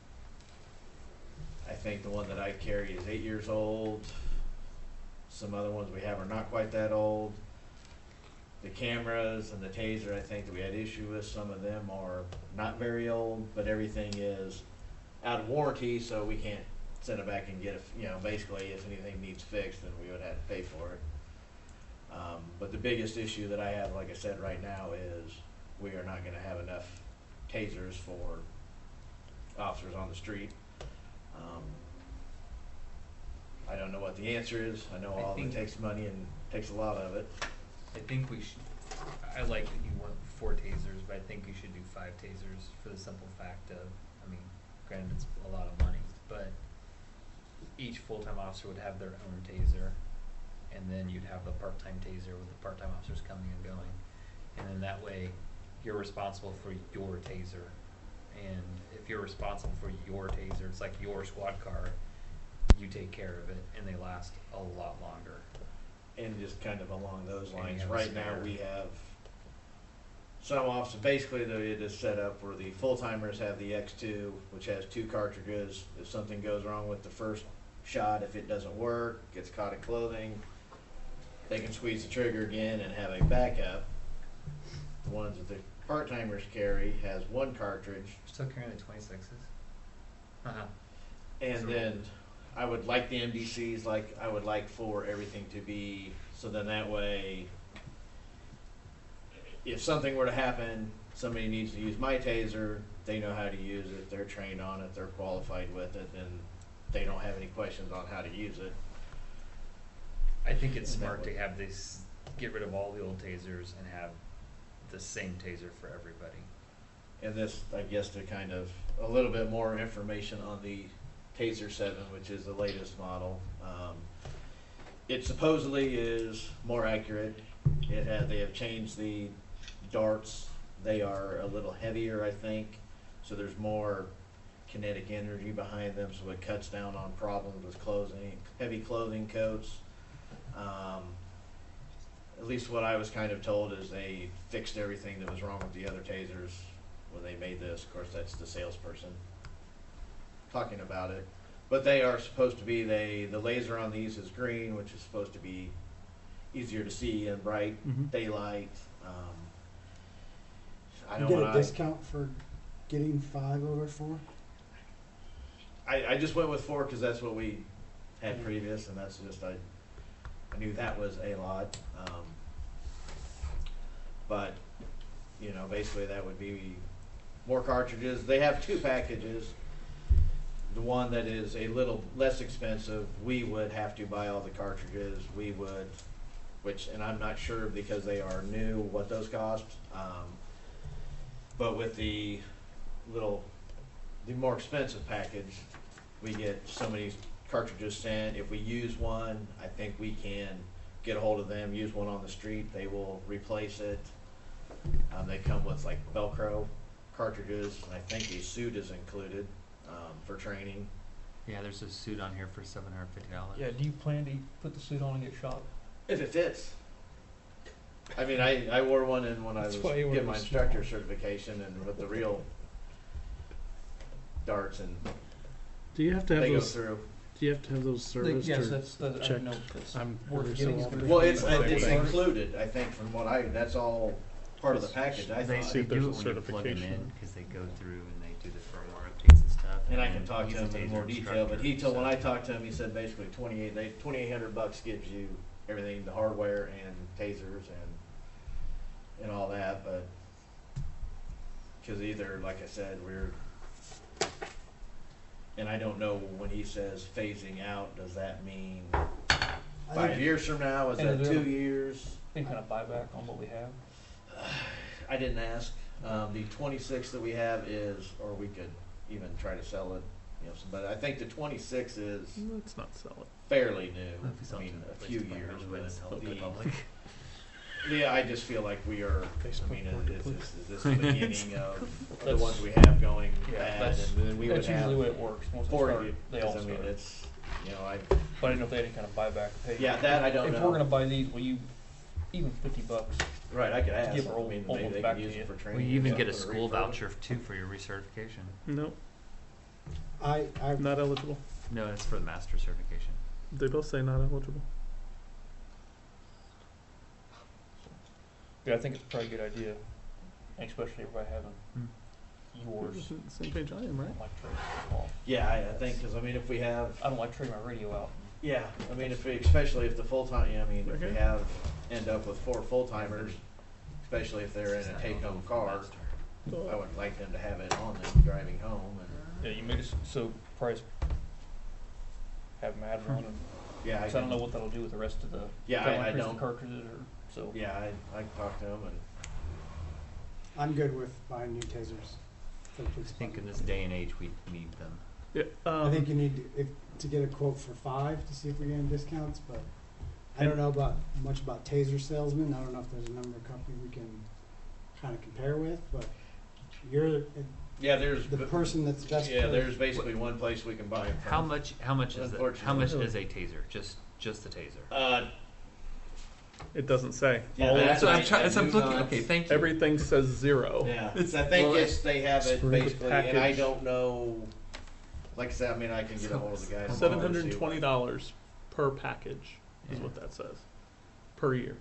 Speaker 12: I think the one that I carry is eight years old. Some other ones we have are not quite that old. The cameras and the taser, I think that we had issue with, some of them are not very old, but everything is out of warranty, so we can't send it back and get it, you know, basically if anything needs fixed, then we would have to pay for it. Um, but the biggest issue that I have, like I said, right now is we are not going to have enough tasers for officers on the street. Um, I don't know what the answer is. I know
Speaker 1: I
Speaker 12: all of it
Speaker 1: think-
Speaker 12: takes money and takes a lot of it.
Speaker 1: I think we should, I like that you want four tasers, but I think you should do five tasers for the simple fact of, I mean, granted it's a lot of money, but each full-time officer would have their own taser, and then you'd have the part-time taser with the part-time officers coming and going. And then that way, you're responsible for your taser. And if you're responsible for your taser, it's like your squad car, you take care of it, and they last a lot longer.
Speaker 12: And just kind of along those
Speaker 1: And you
Speaker 12: lines,
Speaker 1: have a
Speaker 12: right now
Speaker 1: spare.
Speaker 12: we have some officers, basically though it is set up where the full-timers have the X two, which has two cartridges. If something goes wrong with the first shot, if it doesn't work, gets caught in clothing, they can squeeze the trigger again and have a backup. The ones that the part-timers carry has one cartridge,
Speaker 1: Still carrying the twenty-sixes? Uh-huh.
Speaker 12: and
Speaker 1: So-
Speaker 12: then I would like the M D Cs, like I would like for everything to be, so then that way, if something were to happen, somebody needs to use my taser, they know how to use it, they're trained on it, they're qualified with it, and they don't have any questions on how to use it.
Speaker 1: I think it's
Speaker 12: And that
Speaker 1: smart to
Speaker 12: way-
Speaker 1: have this, get rid of all the old tasers and have the same taser for everybody.
Speaker 12: And this, I guess, to kind of, a little bit more information on the Taser seven, which is the latest model. Um, it supposedly is more accurate. It has, they have changed the darts. They are a little heavier, I think, so there's more kinetic energy behind them, so it cuts down on problems with clothing, heavy clothing coats. Um, at least what I was kind of told is they fixed everything that was wrong with the other tasers when they made this. Of course, that's the salesperson talking about it. But they are supposed to be, they, the laser on these is green, which is supposed to be easier to see in bright
Speaker 3: Mhm.
Speaker 12: daylight. Um, I
Speaker 7: You
Speaker 12: know
Speaker 7: get
Speaker 12: when
Speaker 7: a
Speaker 12: I,
Speaker 7: discount for getting five over four?
Speaker 12: I, I just went with four because that's what we had
Speaker 7: Yeah.
Speaker 12: previous, and that's just, I, I knew that was a lot. Um, but, you know, basically that would be more cartridges. They have two packages. The one that is a little less expensive, we would have to buy all the cartridges. We would, which, and I'm not sure because they are new what those cost. Um, but with the little, the more expensive package, we get so many cartridges sent. If we use one, I think we can get a hold of them, use one on the street. They will replace it. Um, they come with like Velcro cartridges, and I think a suit is included, um, for training.
Speaker 1: Yeah, there's a suit on here for seven hundred fifty dollars.
Speaker 10: Yeah, do you plan to put the suit on and get shot?
Speaker 12: If it fits. I mean, I, I wore one in when I
Speaker 10: That's
Speaker 12: was
Speaker 10: why you were
Speaker 12: getting my
Speaker 10: small.
Speaker 12: instructor certification, and with the real darts, and
Speaker 5: Do you have to have
Speaker 12: they go
Speaker 5: those?
Speaker 12: through.
Speaker 5: Do you have to have those serviced
Speaker 10: Yes,
Speaker 5: or
Speaker 10: that's, that's, I
Speaker 5: checked?
Speaker 10: know, that's
Speaker 5: I'm
Speaker 10: worth
Speaker 5: every
Speaker 10: getting.
Speaker 5: so
Speaker 10: is
Speaker 5: often.
Speaker 10: gonna
Speaker 12: Well,
Speaker 10: be-
Speaker 12: it's,
Speaker 10: Okay.
Speaker 12: it's
Speaker 10: Sorry.
Speaker 12: included, I think, from what I, that's all part of the package, I
Speaker 1: They,
Speaker 12: thought.
Speaker 5: See
Speaker 1: they
Speaker 5: if there's
Speaker 1: do
Speaker 5: a
Speaker 1: it when you plug them
Speaker 5: certification.
Speaker 1: in, because they go through and they do the firmware updates and stuff.
Speaker 12: And I
Speaker 1: then
Speaker 12: can talk
Speaker 1: he's
Speaker 12: to
Speaker 1: a
Speaker 12: him in
Speaker 1: taser
Speaker 12: more detail, but he
Speaker 1: instructor,
Speaker 12: told, when
Speaker 1: so-
Speaker 12: I talked to him, he said basically twenty-eight, they, twenty-eight hundred bucks gives you everything, the hardware and tasers and, and all that, but, cause either, like I said, we're, and I don't know when he says phasing out, does that mean
Speaker 7: I
Speaker 12: five
Speaker 7: think-
Speaker 12: years from now, is
Speaker 10: And
Speaker 12: that
Speaker 10: is
Speaker 12: two
Speaker 10: there-
Speaker 12: years?
Speaker 10: Any kind of buyback on what we have?
Speaker 12: I didn't ask. Um, the twenty-six that we have is, or we could even try to sell it, you know, but I think the twenty-six is
Speaker 5: Let's not sell it.
Speaker 12: fairly
Speaker 1: If
Speaker 12: new.
Speaker 1: we
Speaker 12: I
Speaker 1: sell it
Speaker 12: mean,
Speaker 1: to the
Speaker 12: a
Speaker 1: police
Speaker 12: few
Speaker 1: department,
Speaker 12: years,
Speaker 1: we wouldn't sell it to the
Speaker 12: but
Speaker 1: public.
Speaker 12: the, yeah, I just feel like we are, I
Speaker 5: Facebook
Speaker 12: mean, is,
Speaker 5: Marketplace.
Speaker 12: is this the beginning of the
Speaker 10: That's-
Speaker 12: ones we have going
Speaker 10: Yeah,
Speaker 12: bad,
Speaker 10: that's,
Speaker 12: and then we would
Speaker 10: that's usually the way
Speaker 12: have
Speaker 10: it works. Once they
Speaker 12: for
Speaker 10: start,
Speaker 12: you?
Speaker 10: they all
Speaker 12: Cause I mean,
Speaker 10: start.
Speaker 12: it's, you know, I,
Speaker 10: But I didn't know if they had any kind of buyback. Hey,
Speaker 12: yeah, that I don't
Speaker 10: if
Speaker 12: know.
Speaker 10: we're gonna buy these, will you, even fifty bucks?
Speaker 12: Right, I could ask.
Speaker 10: give her
Speaker 12: I mean, maybe
Speaker 10: almost
Speaker 12: they
Speaker 10: back
Speaker 12: can
Speaker 10: to
Speaker 12: use
Speaker 10: you.
Speaker 12: it for
Speaker 1: Well,
Speaker 12: training.
Speaker 1: you even
Speaker 12: and
Speaker 1: get a
Speaker 12: stuff, or
Speaker 1: school
Speaker 12: refurb.
Speaker 1: voucher too for your recertification.
Speaker 5: No,
Speaker 7: I, I,
Speaker 5: not eligible.
Speaker 1: No, that's for the master certification.
Speaker 5: They both say not eligible.
Speaker 10: Yeah, I think it's probably a good idea, especially if I haven't
Speaker 1: Hmm.
Speaker 5: You're
Speaker 10: yours.
Speaker 5: just in the same page I am,
Speaker 10: I
Speaker 5: right?
Speaker 10: don't like trading stuff off.
Speaker 12: Yeah, I, I think, cause I mean, if we have,
Speaker 10: I don't like trading my radio out.
Speaker 12: yeah, I mean, if we, especially if the full-time, yeah, I mean, if we
Speaker 5: Okay.
Speaker 12: have, end up with four full-timers, especially if they're in a take-home car, I would like them to have it on them driving home, and,
Speaker 10: Yeah, you made us, so price, have them add on and,
Speaker 12: yeah, I
Speaker 10: cause I don't know
Speaker 12: can,
Speaker 10: what that'll do with the rest of the,
Speaker 12: Yeah,
Speaker 10: if that'll
Speaker 12: I- I
Speaker 10: increase the
Speaker 12: don't-
Speaker 10: cartridges or, so.
Speaker 12: yeah, I, I can talk to them, and,
Speaker 7: I'm good with buying new tasers for the police
Speaker 1: I think in
Speaker 7: department.
Speaker 1: this day and age, we need them.
Speaker 5: Yeah, um,
Speaker 7: I think you need to, if, to get a quote for five to see if we're getting discounts, but I don't know about, much about taser salesmen. I don't know if there's a number of companies we can kind of compare with, but you're
Speaker 12: yeah, there's,
Speaker 7: the person that's best.
Speaker 12: yeah,
Speaker 7: for-
Speaker 12: there's basically one place we can buy them from.
Speaker 1: How much? How much is it? How much
Speaker 12: Unfortunately.
Speaker 1: is a taser? Just, just the taser.
Speaker 12: Uh,
Speaker 5: it doesn't say.
Speaker 12: Yeah,
Speaker 5: All
Speaker 12: that-
Speaker 5: of
Speaker 1: That's what I'm
Speaker 12: I-
Speaker 1: trying.
Speaker 12: I
Speaker 1: That's what I'm
Speaker 12: do
Speaker 1: looking.
Speaker 12: not-
Speaker 1: Okay, thank you.
Speaker 5: everything says zero.
Speaker 12: yeah,
Speaker 1: It's-
Speaker 12: I think
Speaker 1: well,
Speaker 12: it's, they have it
Speaker 5: for the
Speaker 12: basically, and I
Speaker 5: package.
Speaker 12: don't know, like I said, I mean, I can get a hold of the guys.
Speaker 5: Seven hundred and twenty dollars per package is
Speaker 1: Yeah.
Speaker 5: what that says per year.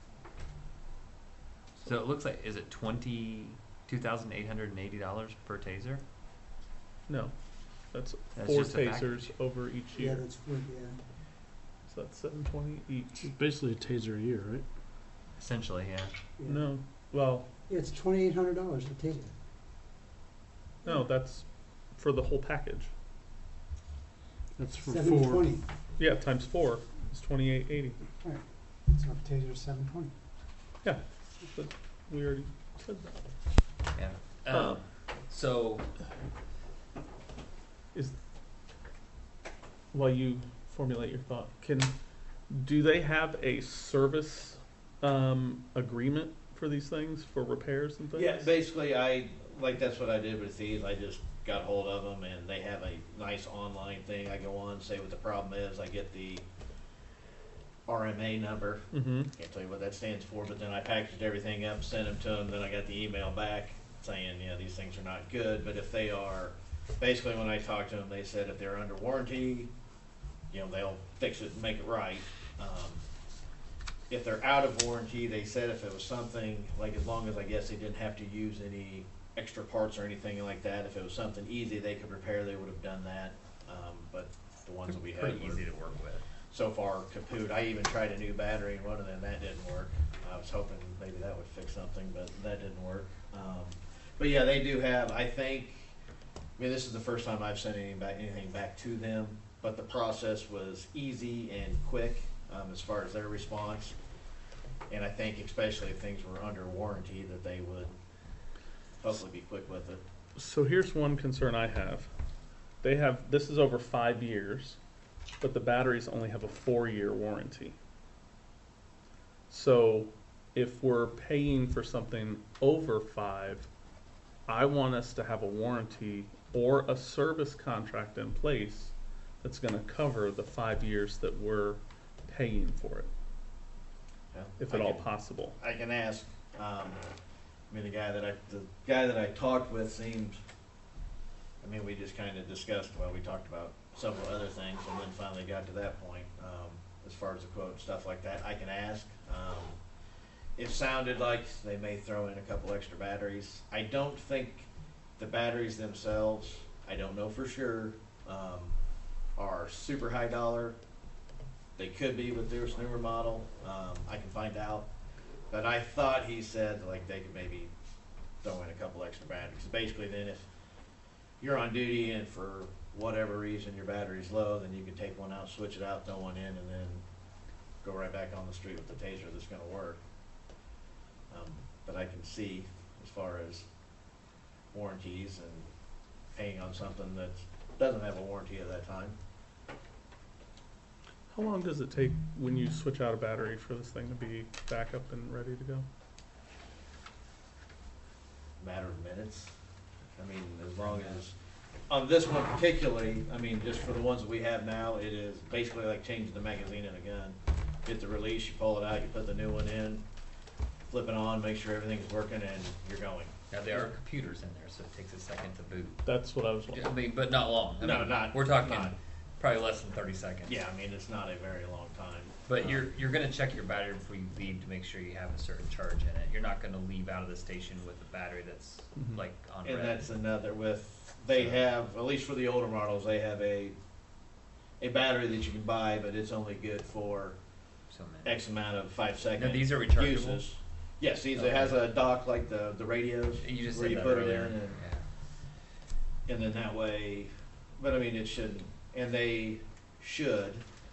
Speaker 1: So it looks like, is it twenty two thousand eight hundred and eighty dollars per taser?
Speaker 5: No, that's,
Speaker 1: That's
Speaker 5: four
Speaker 1: just a
Speaker 5: tasers
Speaker 1: package.
Speaker 5: over each
Speaker 7: Yeah,
Speaker 5: year.
Speaker 7: that's, what- yeah.
Speaker 5: So that's seven twenty each.
Speaker 13: It's basically a taser a year, right?
Speaker 1: Essentially, yeah.
Speaker 7: yeah.
Speaker 5: No, well,
Speaker 7: Yeah, it's twenty-eight hundred dollars a taser.
Speaker 5: no, that's for the whole package.
Speaker 13: That's for
Speaker 7: Seven
Speaker 13: four.
Speaker 7: twenty.
Speaker 5: Yeah, times four is twenty-eight eighty.
Speaker 7: Right. So a taser is seven twenty.
Speaker 5: Yeah, but we already said that.
Speaker 1: Yeah.
Speaker 5: Um,
Speaker 1: Um, so
Speaker 5: Is while you formulate your thought, can do they have a service um, agreement for these things for repairs and things?
Speaker 12: Yeah, basically, I, like, that's what I did with these, I just got hold of them, and they have a nice online thing, I go on, say what the problem is, I get the R M A number,
Speaker 5: Mm-hmm.
Speaker 12: can't tell you what that stands for, but then I packaged everything up, sent them to them, then I got the email back saying, yeah, these things are not good, but if they are, basically when I talked to them, they said if they're under warranty, you know, they'll fix it and make it right. Um, if they're out of warranty, they said if it was something, like as long as I guess they didn't have to use any extra parts or anything like that, if it was something easy they could repair, they would have done that. Um, but the ones that we had
Speaker 1: pretty
Speaker 12: were
Speaker 1: easy to work with.
Speaker 12: so far kaput. I even tried a new battery in one of them, that didn't work. I was hoping maybe that would fix something, but that didn't work. Um, but yeah, they do have, I think, I mean, this is the first time I've sent anything back, anything back to them, but the process was easy and quick, um, as far as their response. And I think especially if things were under warranty, that they would hopefully be quick with it.
Speaker 5: So here's one concern I have. They have this is over five years, but the batteries only have a four-year warranty. So if we're paying for something over five,
Speaker 3: I want us to have a warranty or a service contract in place that's gonna cover the five years that we're paying for it,
Speaker 12: Yeah,
Speaker 3: if
Speaker 12: I
Speaker 3: at all
Speaker 12: can-
Speaker 3: possible.
Speaker 12: I can ask, um, I mean, the guy that I, the guy that I talked with seemed, I mean, we just kinda discussed, well, we talked about several other things and then finally got to that point, um, as far as the quote and stuff like that. I can ask, um, it sounded like they may throw in a couple extra batteries. I don't think the batteries themselves, I don't know for sure, um, are super high dollar. They could be with this newer model, um, I can find out. But I thought he said like they could maybe throw in a couple extra batteries. Basically then if you're on duty and for whatever reason your battery's low, then you can take one out, switch it out, throw one in, and then go right back on the street with the taser that's gonna work. Um, but I can see as far as warranties and paying on something that doesn't have a warranty at that time.
Speaker 3: How long does it take when you switch out a battery for this thing to be back up and ready to go?
Speaker 12: Matter of minutes. I mean, as long as, on this one particularly, I mean, just for the ones that we have now, it is basically like changing the magazine in a gun. Get the release, you pull it out, you put the new one in, flip it on, make sure everything's working, and you're going.
Speaker 1: Now, there are computers in there, so it takes a second to boot.
Speaker 3: That's what I was
Speaker 1: I
Speaker 3: wondering.
Speaker 1: mean, but not long. I
Speaker 12: No,
Speaker 1: mean,
Speaker 12: not-
Speaker 1: We're talking
Speaker 12: not-
Speaker 1: probably less than thirty seconds.
Speaker 12: Yeah, I mean, it's not a very long time.
Speaker 1: But
Speaker 12: Um,
Speaker 1: you're, you're gonna check your battery before you leave to make sure you have a certain charge in it. You're not gonna leave out of the station with a battery that's
Speaker 3: Mhm.
Speaker 1: like on
Speaker 12: And
Speaker 1: red.
Speaker 12: that's another with, they
Speaker 1: So-
Speaker 12: have, at least for the older models, they have a, a battery that you can buy, but it's only good for
Speaker 1: So many.
Speaker 12: X amount of five second
Speaker 1: Now, these are rechargeable?
Speaker 12: uses. Yes, these, it has a dock like the, the radios,
Speaker 1: You just
Speaker 12: where
Speaker 1: said
Speaker 12: you
Speaker 1: that
Speaker 12: put it
Speaker 1: earlier.
Speaker 12: in and,
Speaker 1: Yeah.
Speaker 12: and then that way, but I mean, it shouldn't, and they should,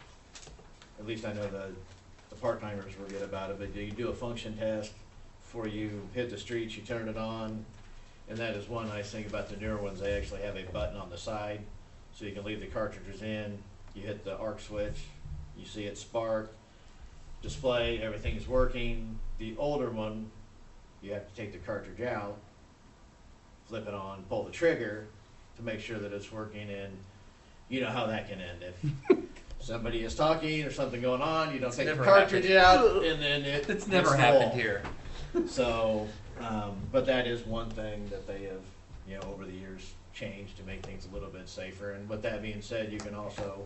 Speaker 12: at least I know the, the part-timers forget about it, but you do a function test before you hit the streets, you turn it on, and that is one nice thing about the newer ones, they actually have a button on the side, so you can leave the cartridges in, you hit the arc switch, you see it spark, display, everything's working. The older one, you have to take the cartridge out, flip it on, pull the trigger to make sure that it's working, and you know how that can end. If somebody is talking or something going on, you don't
Speaker 1: It's
Speaker 12: take the
Speaker 1: never
Speaker 12: cartridge
Speaker 1: happened.
Speaker 12: out, and then it
Speaker 1: It's
Speaker 12: hits
Speaker 1: never
Speaker 12: the
Speaker 1: happened
Speaker 12: wall.
Speaker 1: here.
Speaker 12: So, um, but that is one thing that they have, you know, over the years changed to make things a little bit safer. And with that being said, you can also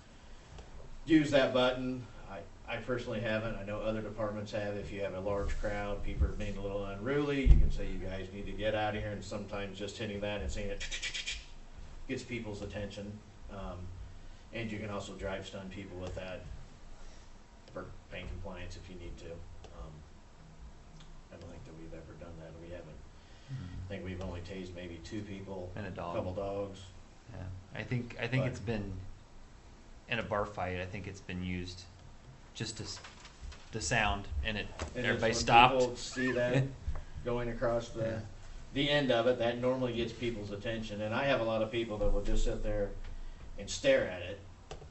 Speaker 12: use that button. I, I personally haven't. I know other departments have. If you have a large crowd, people are being a little unruly, you can say you guys need to get out of here. And sometimes just hitting that and seeing it gets people's attention. Um, and you can also drive stun people with that for pain compliance if you need to. Um, I don't think that we've ever done that. We haven't. I think we've only tased maybe two people,
Speaker 1: And a dog.
Speaker 12: couple dogs.
Speaker 1: Yeah. I think, I think
Speaker 12: But-
Speaker 1: it's been, in a bar fight, I think it's been used just to, s- the sound, and it,
Speaker 12: And
Speaker 1: everybody
Speaker 12: it's when
Speaker 1: stopped.
Speaker 12: people see that going across the,
Speaker 1: Yeah.
Speaker 12: the end of it, that normally gets people's attention. And I have a lot of people that will just sit there and stare at it,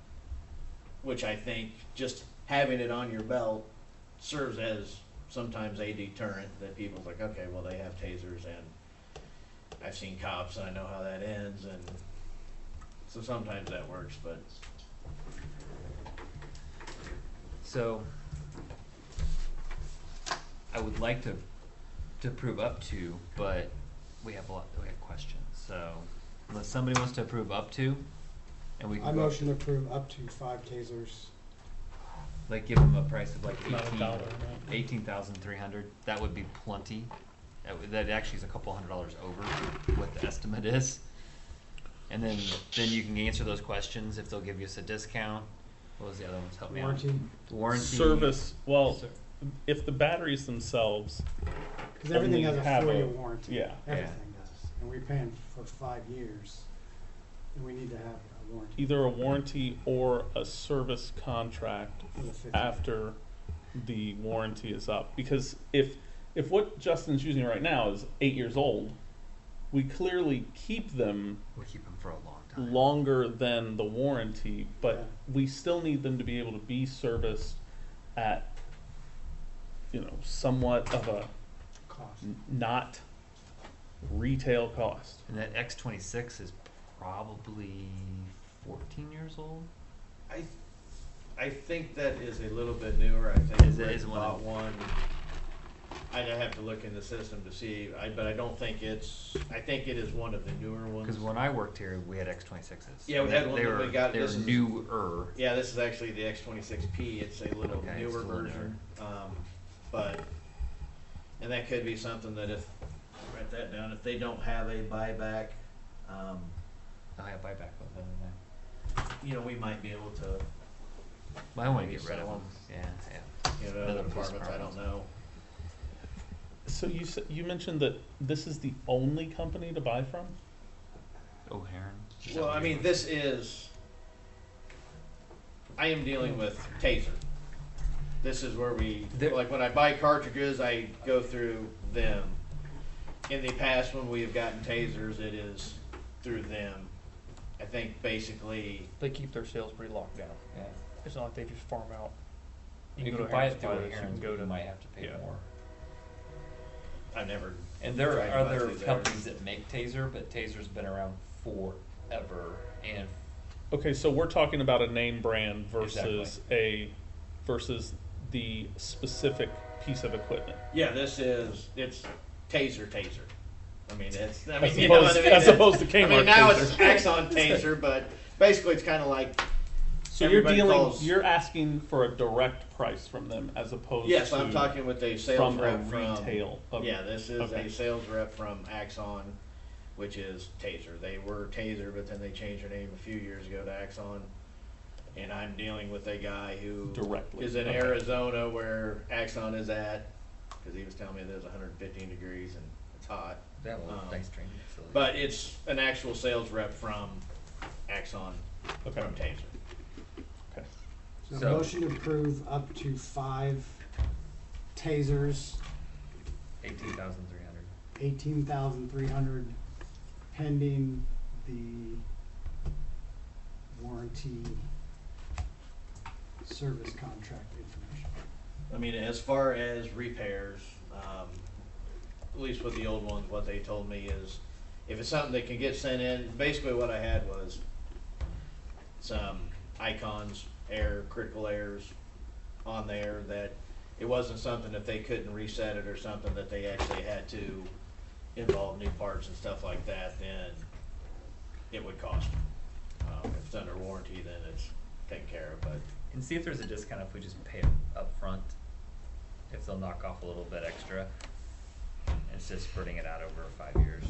Speaker 12: which I think just having it on your belt serves as sometimes a deterrent that people's like, okay, well, they have tasers, and I've seen cops and I know how that ends, and so sometimes that works, but
Speaker 1: So, I would like to, to approve up to, but we have a lot, we have questions, so unless somebody wants to approve up to, and we
Speaker 7: I
Speaker 1: can go,
Speaker 7: motion to approve up to five tasers.
Speaker 1: like, give them a price of like
Speaker 11: It's not a
Speaker 1: eighteen,
Speaker 11: dollar amount.
Speaker 1: eighteen thousand three hundred, that would be plenty. That would, that actually is a couple hundred dollars over what the estimate is. And then, then you can answer those questions if they'll give us a discount. What was the other ones? Help me out.
Speaker 7: Warranty,
Speaker 1: Warranty.
Speaker 3: Service, well,
Speaker 1: Ser-
Speaker 3: if the batteries themselves,
Speaker 7: because everything has
Speaker 3: Only
Speaker 7: a
Speaker 3: have
Speaker 7: four-year
Speaker 3: a-
Speaker 7: warranty.
Speaker 3: yeah.
Speaker 7: Everything does, and we're paying for five years, and we need to have a warranty
Speaker 3: either a warranty or a service contract
Speaker 7: for the fifth year.
Speaker 3: after the warranty is up. Because if, if what Justin's using right now is eight years old, we clearly keep them
Speaker 1: We'll keep them for a long time.
Speaker 3: longer than the warranty, but
Speaker 7: Yeah.
Speaker 3: we still need them to be able to be serviced at, you know, somewhat of a
Speaker 7: Cost.
Speaker 3: n- not retail cost.
Speaker 1: And that X twenty-six is probably fourteen years old.
Speaker 12: I, I think that is a little bit newer. I think
Speaker 1: Is it-
Speaker 12: Rick
Speaker 1: is one
Speaker 12: bought
Speaker 1: of-
Speaker 12: one. I'd have to look in the system to see, I, but I don't think it's, I think it is one of the newer ones.
Speaker 1: Because when I worked here, we had X twenty-sixes.
Speaker 12: Yeah, we had one
Speaker 1: They
Speaker 12: that
Speaker 1: were,
Speaker 12: we got-
Speaker 1: they
Speaker 12: this
Speaker 1: were
Speaker 12: is-
Speaker 1: newer.
Speaker 12: Yeah, this is actually the X twenty-six P. It's a little
Speaker 1: Okay, it's
Speaker 12: newer
Speaker 1: a little
Speaker 12: version. Um, but, and that could be something that if, write that down, if they don't have a buyback, um,
Speaker 1: I have buyback with them. Yeah.
Speaker 12: you know, we might be able to,
Speaker 1: I want to
Speaker 12: Maybe
Speaker 1: get rid of
Speaker 12: sell
Speaker 1: them. Yeah, yeah.
Speaker 12: you know,
Speaker 1: Other
Speaker 12: other
Speaker 1: police
Speaker 12: departments, I don't
Speaker 1: departments.
Speaker 12: know.
Speaker 3: So you s- you mentioned that this is the only company to buy from?
Speaker 1: O'Haron. Is that
Speaker 12: Well,
Speaker 1: what
Speaker 12: I
Speaker 1: you
Speaker 12: mean,
Speaker 1: want?
Speaker 12: this is, I am dealing with Taser. This is where we,
Speaker 1: There-
Speaker 12: like when I buy cartridges, I go through them. In the past, when we have gotten Tasers, it is through them. I think basically,
Speaker 10: They keep their sales pretty locked down.
Speaker 1: Yeah.
Speaker 10: It's not like they just farm out.
Speaker 1: You
Speaker 10: can
Speaker 1: can
Speaker 10: go to
Speaker 1: buy
Speaker 10: Harris
Speaker 1: it through
Speaker 10: Pilots, you
Speaker 1: O'Haron's,
Speaker 10: can go
Speaker 1: but you
Speaker 10: to-
Speaker 1: might have to pay
Speaker 10: yeah.
Speaker 1: more.
Speaker 12: I've never.
Speaker 1: And there
Speaker 12: tried to
Speaker 1: are
Speaker 12: buy
Speaker 1: other
Speaker 12: through there.
Speaker 1: companies that make Taser, but Taser's been around forever. And
Speaker 3: Okay, so we're talking about a name brand versus
Speaker 1: Exactly.
Speaker 3: a versus the specific piece of equipment.
Speaker 12: Yeah, this is, it's Taser, Taser. I mean, it's, I
Speaker 3: As
Speaker 12: mean, you know
Speaker 3: opposed-
Speaker 12: what I mean?
Speaker 3: as
Speaker 12: It's-
Speaker 3: opposed to
Speaker 12: I
Speaker 3: Kmart
Speaker 12: mean, now
Speaker 3: Taser.
Speaker 12: it's Axon Taser, but basically it's kind of like,
Speaker 3: So you're
Speaker 12: Everybody
Speaker 3: dealing,
Speaker 12: calls-
Speaker 3: you're asking for a direct price from them as opposed
Speaker 12: yes,
Speaker 3: to
Speaker 12: I'm talking with a sales
Speaker 3: from a
Speaker 12: rep from.
Speaker 3: retail. Of,
Speaker 12: Yeah, this is
Speaker 3: okay.
Speaker 12: a sales rep from Axon, which is Taser. They were Taser, but then they changed their name a few years ago to Axon. And I'm dealing with a guy who
Speaker 3: Directly,
Speaker 12: is in
Speaker 3: okay.
Speaker 12: Arizona where Axon is at, because he was telling me there's one hundred fifteen degrees and it's hot.
Speaker 1: that was
Speaker 12: Um,
Speaker 1: a nice training facility.
Speaker 12: But it's an actual sales rep from Axon,
Speaker 3: Okay.
Speaker 12: from Taser.
Speaker 3: Okay.
Speaker 7: So,
Speaker 1: So-
Speaker 7: motion to approve up to five tasers,
Speaker 1: Eighteen thousand three hundred.
Speaker 7: eighteen thousand three hundred, pending the warranty service contract information.
Speaker 12: I mean, as far as repairs, um, at least with the old ones, what they told me is, if it's something that can get sent in, basically what I had was some icons, error, critical errors on there that it wasn't something that they couldn't reset it or something that they actually had to involve new parts and stuff like that, then it would cost. Um, if it's under warranty, then it's taken care of, but
Speaker 1: And see if there's a discount if we just pay it up front. If they'll knock off a little bit extra. It's just spreading it out over five years.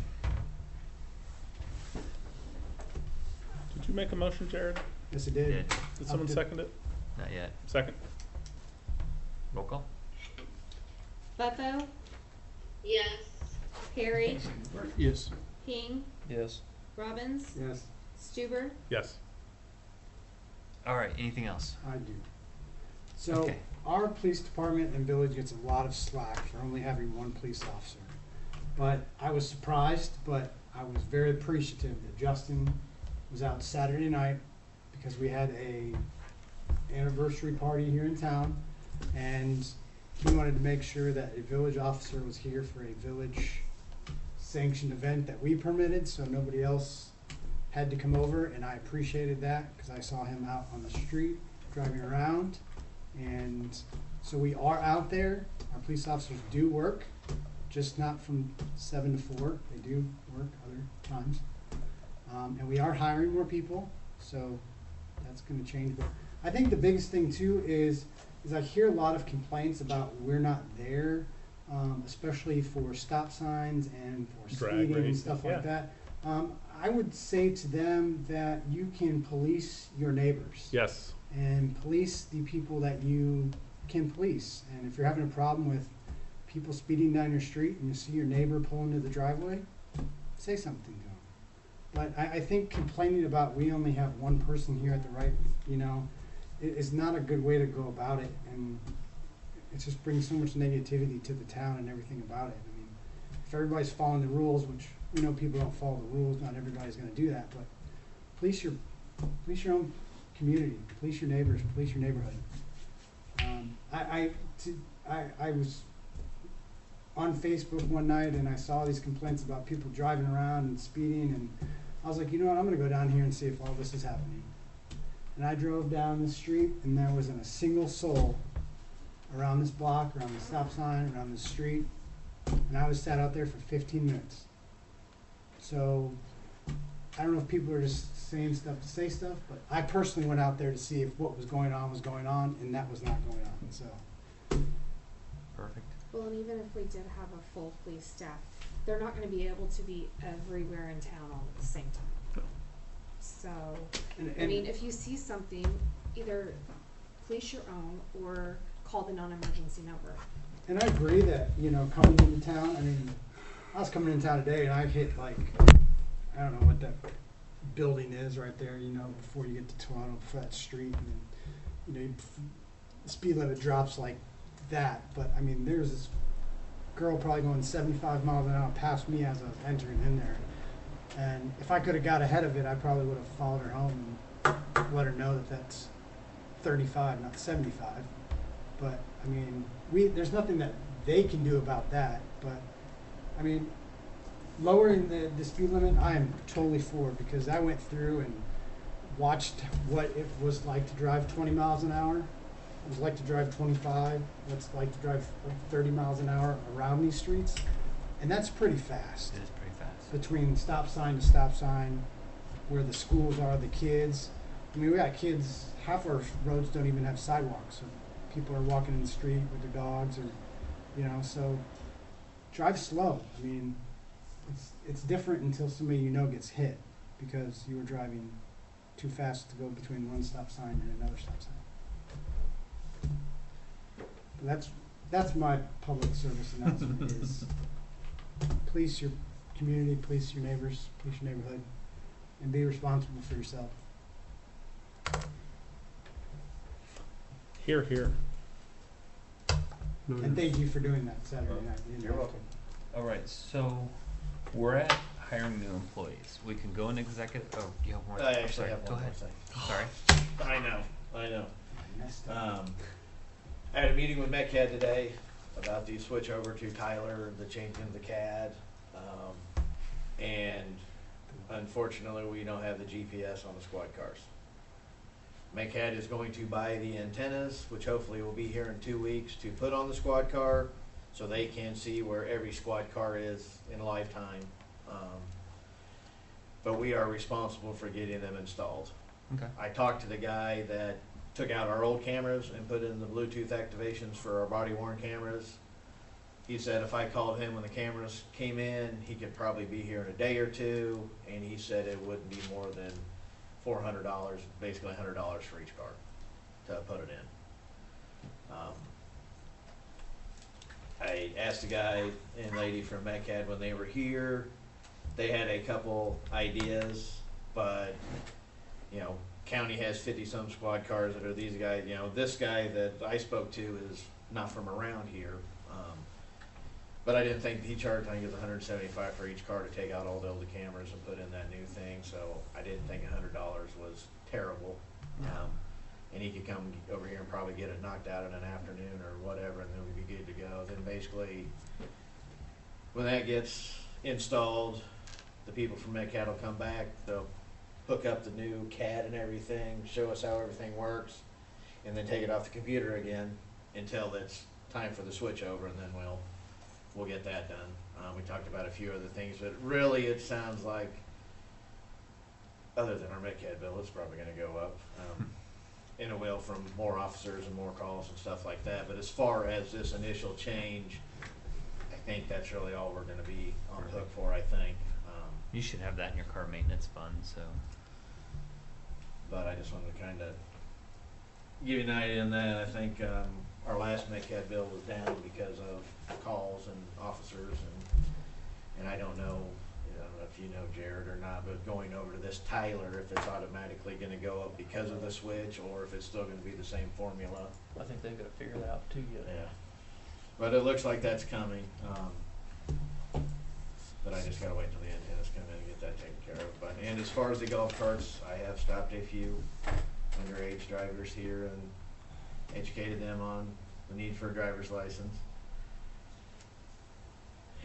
Speaker 3: Did you make a motion, Jared?
Speaker 7: Yes, it did.
Speaker 1: Did.
Speaker 3: Did
Speaker 7: Up
Speaker 3: someone
Speaker 7: to-
Speaker 3: second it?
Speaker 1: Not yet.
Speaker 3: Second.
Speaker 1: Roll call.
Speaker 2: Butho,
Speaker 4: Yes.
Speaker 2: Harry,
Speaker 13: Yes.
Speaker 2: King,
Speaker 10: Yes.
Speaker 2: Robbins,
Speaker 7: Yes,
Speaker 2: Stuber.
Speaker 3: Yes.
Speaker 1: All right. Anything else?
Speaker 7: I do. So,
Speaker 1: Okay.
Speaker 7: our police department and village gets a lot of slack for only having one police officer. But I was surprised, but I was very appreciative that Justin was out Saturday night because we had a anniversary party here in town, and he wanted to make sure that a village officer was here for a village sanctioned event that we permitted, so nobody else had to come over, and I appreciated that because I saw him out on the street driving around. And so we are out there. Our police officers do work, just not from seven to four. They do work other times. Um, and we are hiring more people, so that's going to change. But I think the biggest thing too is is I hear a lot of complaints about we're not there, um, especially for stop signs and for
Speaker 3: Drag
Speaker 7: speeding and
Speaker 3: racing,
Speaker 7: stuff
Speaker 3: yeah.
Speaker 7: like that. Um, I would say to them that you can police your neighbors
Speaker 3: Yes.
Speaker 7: and police the people that you can police. And if you're having a problem with people speeding down your street and you see your neighbor pull into the driveway, say something to them. But I, I think complaining about we only have one person here at the right, you know, it is not a good way to go about it. And it just brings so much negativity to the town and everything about it. I mean, if everybody's following the rules, which we know people don't follow the rules, not everybody's going to do that, but police your, police your own community, police your neighbors, police your neighborhood. Um, I, I, to, I, I was on Facebook one night and I saw these complaints about people driving around and speeding, and I was like, you know what, I'm gonna go down here and see if all this is happening. And I drove down the street and there wasn't a single soul around this block, around the stop sign, around the street, and I was sat out there for fifteen minutes. So I don't know if people are just saying stuff to say stuff, but I personally went out there to see if what was going on was going on, and that was not going on. So
Speaker 1: Perfect.
Speaker 2: Well, and even if we did have a full police staff, they're not gonna be able to be everywhere in town all at the same time. So,
Speaker 7: and,
Speaker 2: I
Speaker 7: and
Speaker 2: mean, if you see something, either police your own or call the non-emergency number.
Speaker 7: And I agree that, you know, coming into town, I mean, I was coming into town today and I hit like, I don't know what that building is right there, you know, before you get to Toronto, for that street, and then, you know, you, the speed limit drops like that, but I mean, there's this girl probably going seventy-five miles an hour past me as I was entering in there, and if I could have got ahead of it, I probably would have followed her home and let her know that that's thirty-five, not seventy-five. But I mean, we there's nothing that they can do about that. But I mean, lowering the, the speed limit, I am totally for, because I went through and watched what it was like to drive twenty miles an hour. It was like to drive twenty-five. What it's like to drive thirty miles an hour around these streets, and that's pretty fast.
Speaker 1: It is pretty fast.
Speaker 7: Between stop sign to stop sign, where the schools are, the kids. I mean, we got kids. Half our roads don't even have sidewalks, so people are walking in the street with their dogs, or you know. So drive slow. I mean, it's it's different until somebody you know gets hit because you were driving too fast to go between one stop sign and another stop sign. But that's that's my public service announcement: is police your community, police your neighbors, police your neighborhood, and be responsible for yourself.
Speaker 13: Here, here. No,
Speaker 7: And thank you for doing that Saturday night. You didn't
Speaker 12: You're
Speaker 7: have
Speaker 12: welcome.
Speaker 1: All right, so we're at hiring new employees. We can go in executive. Oh, you have more.
Speaker 12: I actually
Speaker 1: Sorry,
Speaker 12: have
Speaker 1: go
Speaker 12: one more
Speaker 1: ahead.
Speaker 12: thing.
Speaker 1: Sorry.
Speaker 12: I know, I know.
Speaker 7: to. Messed up.
Speaker 12: Um, I had a meeting with MetCAD today about the switch over to Tyler, the changing of the C A D. Um, and unfortunately, we don't have the G P S on the squad cars. MetCAD is going to buy the antennas, which hopefully will be here in two weeks, to put on the squad car so they can see where every squad car is in lifetime. Um, but we are responsible for getting them installed.
Speaker 1: Okay.
Speaker 12: I talked to the guy that took out our old cameras and put in the Bluetooth activations for our body worn cameras. He said if I called him when the cameras came in, he could probably be here in a day or two, and he said it wouldn't be more than four hundred dollars, basically one hundred dollars for each car to put it in. Um, I asked the guy and lady from MetCAD when they were here. They had a couple ideas, but you know, county has fifty some squad cars that are these guys. You know, this guy that I spoke to is not from around here. Um, but I didn't think he charged, I think it was one hundred seventy-five for each car to take out all the old cameras and put in that new thing. So I didn't think one hundred dollars was terrible. Um, and he could come over here and probably get it knocked out in an afternoon or whatever, and then we'd be good to go. Then basically, when that gets installed, the people from MetCAD will come back. They'll hook up the new C A D and everything, show us how everything works, and then take it off the computer again until it's time for the switch over, and then we'll we'll get that done. Um, we talked about a few other things, but really it sounds like, other than our MetCAD bill, it's probably going to go up. Um, and it will, from more officers and more calls and stuff like that. But as far as this initial change, I think that's really all we're going to be on the hook for, I think. Um,
Speaker 1: You should have that in your car maintenance fund. So.
Speaker 12: but I just wanted to kind of give you an idea on that. I think um, our last MetCAD bill was down because of calls and officers, and and I don't know, I don't know if you know Jared or not, but going over to this Tyler, if it's automatically going to go up because of the switch, or if it's still going to be the same formula.
Speaker 10: I think they've got to figure that out too yet.
Speaker 12: Yeah, but it looks like that's coming. Um, but I just gotta wait till the antennas come in and get that taken care of. But and as far as the golf carts, I have stopped a few underage drivers here and educated them on the need for a driver's license.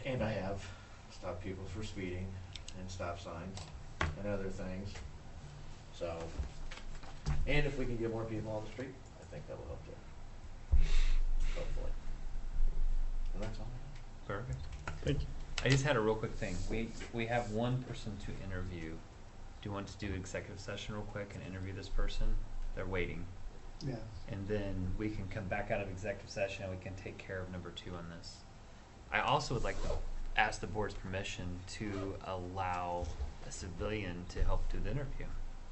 Speaker 12: And I have stopped people for speeding and stop signs and other things. So, and if we can get more people on the street, I think that will help too. Hopefully. And that's all I have.
Speaker 1: Perfect.
Speaker 13: Thank you.
Speaker 1: I just had a real quick thing. We we have one person to interview. Do you want to do executive session real quick and interview this person? They're waiting.
Speaker 7: Yeah.
Speaker 1: And then we can come back out of executive session and we can take care of number two on this. I also would like to ask the board's permission to allow a civilian to help do the interview.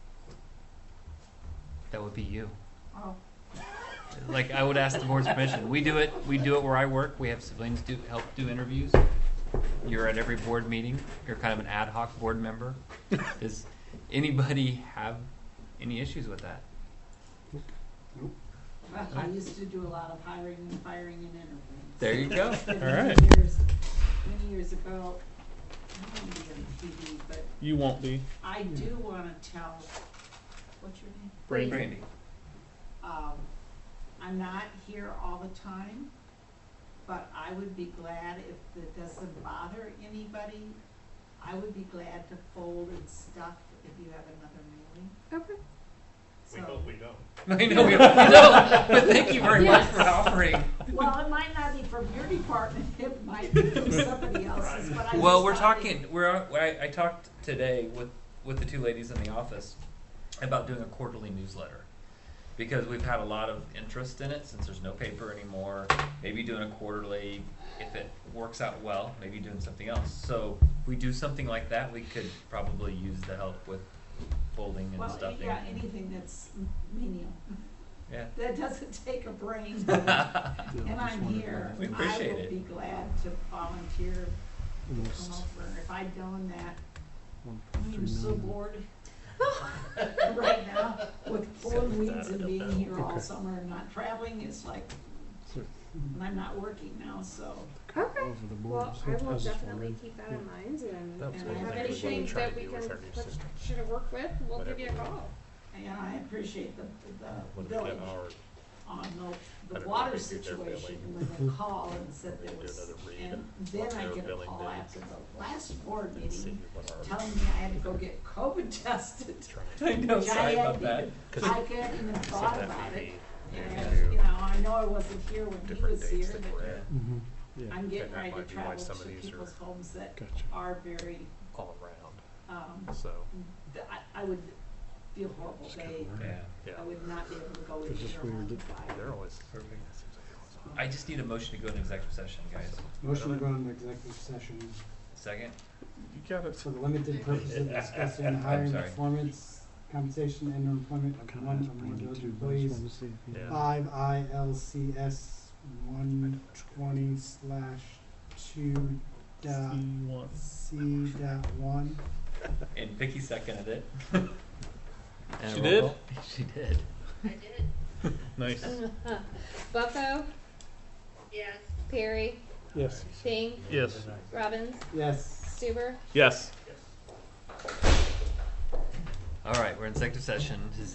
Speaker 1: That would be you.
Speaker 8: Oh,
Speaker 1: Like, I would ask the board's permission. We do it, we do it where I work. We have civilians do, help do interviews. You're at every board meeting. You're kind of an ad hoc board member. Does anybody have any issues with that?
Speaker 8: well, I used to do a lot of hiring and firing and interviewing.
Speaker 1: There you go.
Speaker 8: Many
Speaker 3: All right.
Speaker 8: years- Many years ago, I don't be on T V, but
Speaker 3: You won't be.
Speaker 8: I do wanna tell, what's your name?
Speaker 3: Brandy.
Speaker 1: Brandy.
Speaker 8: Um, I'm not here all the time, but I would be glad if it doesn't bother anybody. I would be glad to fold and stuff if you have another mailing.
Speaker 2: Okay.
Speaker 9: We
Speaker 8: So-
Speaker 9: hope we don't.
Speaker 1: I know, we, no, but thank you very much for offering.
Speaker 8: Well, it might not be from your department, it might be from somebody else's, but I
Speaker 1: Well,
Speaker 8: just
Speaker 1: we're
Speaker 8: thought
Speaker 1: talking, we're, I, I talked today with, with the two ladies in the office about doing a quarterly newsletter. Because we've had a lot of interest in it since there's no paper anymore. Maybe doing a quarterly, if it works out well, maybe doing something else. So if we do something like that, we could probably use the help with folding and
Speaker 8: Well,
Speaker 1: stuffing.
Speaker 8: yeah, anything that's menial,
Speaker 1: Yeah.
Speaker 8: that doesn't take a brain, and I'm here.
Speaker 1: We appreciate
Speaker 8: I will
Speaker 1: it.
Speaker 8: be glad to volunteer to come over. If I'd done that, I'm so bored right now with pulling weeds and being here all summer and not traveling. It's like, and I'm not working now, so.
Speaker 2: Okay.
Speaker 13: Over the board.
Speaker 2: Well, I
Speaker 13: I
Speaker 2: will
Speaker 13: was just
Speaker 2: definitely
Speaker 13: wondering.
Speaker 2: keep that in mind, and,
Speaker 13: That was
Speaker 2: and
Speaker 13: one
Speaker 2: if
Speaker 13: of
Speaker 2: I
Speaker 13: the
Speaker 2: have
Speaker 13: things we
Speaker 2: anything
Speaker 13: were trying
Speaker 2: that
Speaker 13: to
Speaker 2: we
Speaker 13: do
Speaker 2: can
Speaker 13: with our new
Speaker 2: put,
Speaker 13: system.
Speaker 2: should have worked with, we'll give you a
Speaker 13: Whatever we
Speaker 2: call.
Speaker 8: And I appreciate the, the
Speaker 13: When we get
Speaker 8: village
Speaker 13: our,
Speaker 8: on
Speaker 13: I
Speaker 8: the,
Speaker 13: don't
Speaker 8: the
Speaker 13: know
Speaker 8: water
Speaker 13: if they do their
Speaker 8: situation,
Speaker 13: billing.
Speaker 8: when they call and said
Speaker 13: They
Speaker 8: there
Speaker 13: do
Speaker 8: was,
Speaker 13: another read
Speaker 8: and then
Speaker 13: on
Speaker 8: I
Speaker 13: their
Speaker 8: get a
Speaker 13: billing
Speaker 8: call
Speaker 13: dates
Speaker 8: after the last board
Speaker 13: and see
Speaker 8: meeting
Speaker 13: what our.
Speaker 8: telling me I had to go get COVID tested.
Speaker 1: I know,
Speaker 8: Which I
Speaker 1: sorry about
Speaker 8: hadn't
Speaker 1: that.
Speaker 8: even-
Speaker 13: 'Cause
Speaker 8: I hadn't even
Speaker 13: some
Speaker 8: thought
Speaker 13: of that
Speaker 8: about
Speaker 13: may
Speaker 8: it.
Speaker 13: be
Speaker 8: And,
Speaker 13: due
Speaker 8: you know, I know I wasn't here when he
Speaker 13: different
Speaker 8: was
Speaker 13: dates
Speaker 8: here,
Speaker 13: that we're
Speaker 8: but
Speaker 13: at.
Speaker 7: Mm-hmm.
Speaker 13: Yeah.
Speaker 8: I'm getting
Speaker 13: And that
Speaker 8: ready to
Speaker 13: might be why
Speaker 8: travel
Speaker 13: some
Speaker 8: to
Speaker 13: of these
Speaker 8: people's
Speaker 13: are
Speaker 8: homes that
Speaker 13: Gotcha.
Speaker 8: are very,
Speaker 13: all around,
Speaker 8: um,
Speaker 13: so.
Speaker 8: th- I, I would feel horrible.
Speaker 13: Just
Speaker 8: They,
Speaker 13: kinda worried.
Speaker 1: Yeah.
Speaker 13: Yeah.
Speaker 8: I would not be able to go
Speaker 13: It's
Speaker 8: into
Speaker 13: just
Speaker 8: their
Speaker 13: weird
Speaker 8: home
Speaker 13: that
Speaker 8: if I.
Speaker 13: they're always.
Speaker 1: Perfect.
Speaker 13: That seems like they're always on.
Speaker 1: I just need a motion to go into executive session, guys.
Speaker 7: Motion to go into executive session
Speaker 1: Second?
Speaker 13: You got it.
Speaker 7: for the limited purpose of discussing hiring,
Speaker 1: sorry.
Speaker 7: performance, compensation, and employment of
Speaker 13: Kinda
Speaker 7: one
Speaker 13: asked
Speaker 7: or more
Speaker 13: Brandy
Speaker 7: village
Speaker 13: too, but I
Speaker 7: employees.
Speaker 13: just wanted to see if you-
Speaker 1: Yeah.
Speaker 7: Five I L C S one twenty slash two dot
Speaker 3: C one.
Speaker 7: C dot one.
Speaker 1: And Vicky seconded it. And a
Speaker 3: She
Speaker 1: roll
Speaker 3: did?
Speaker 1: call? She did.
Speaker 4: I did.
Speaker 3: Nice.
Speaker 2: Bucko,
Speaker 4: Yes.
Speaker 2: Perry,
Speaker 13: Yes.
Speaker 2: Ding,
Speaker 3: Yes.
Speaker 2: Robbins,
Speaker 7: Yes.
Speaker 2: Stuber.
Speaker 3: Yes.
Speaker 1: All right, we're in executive session.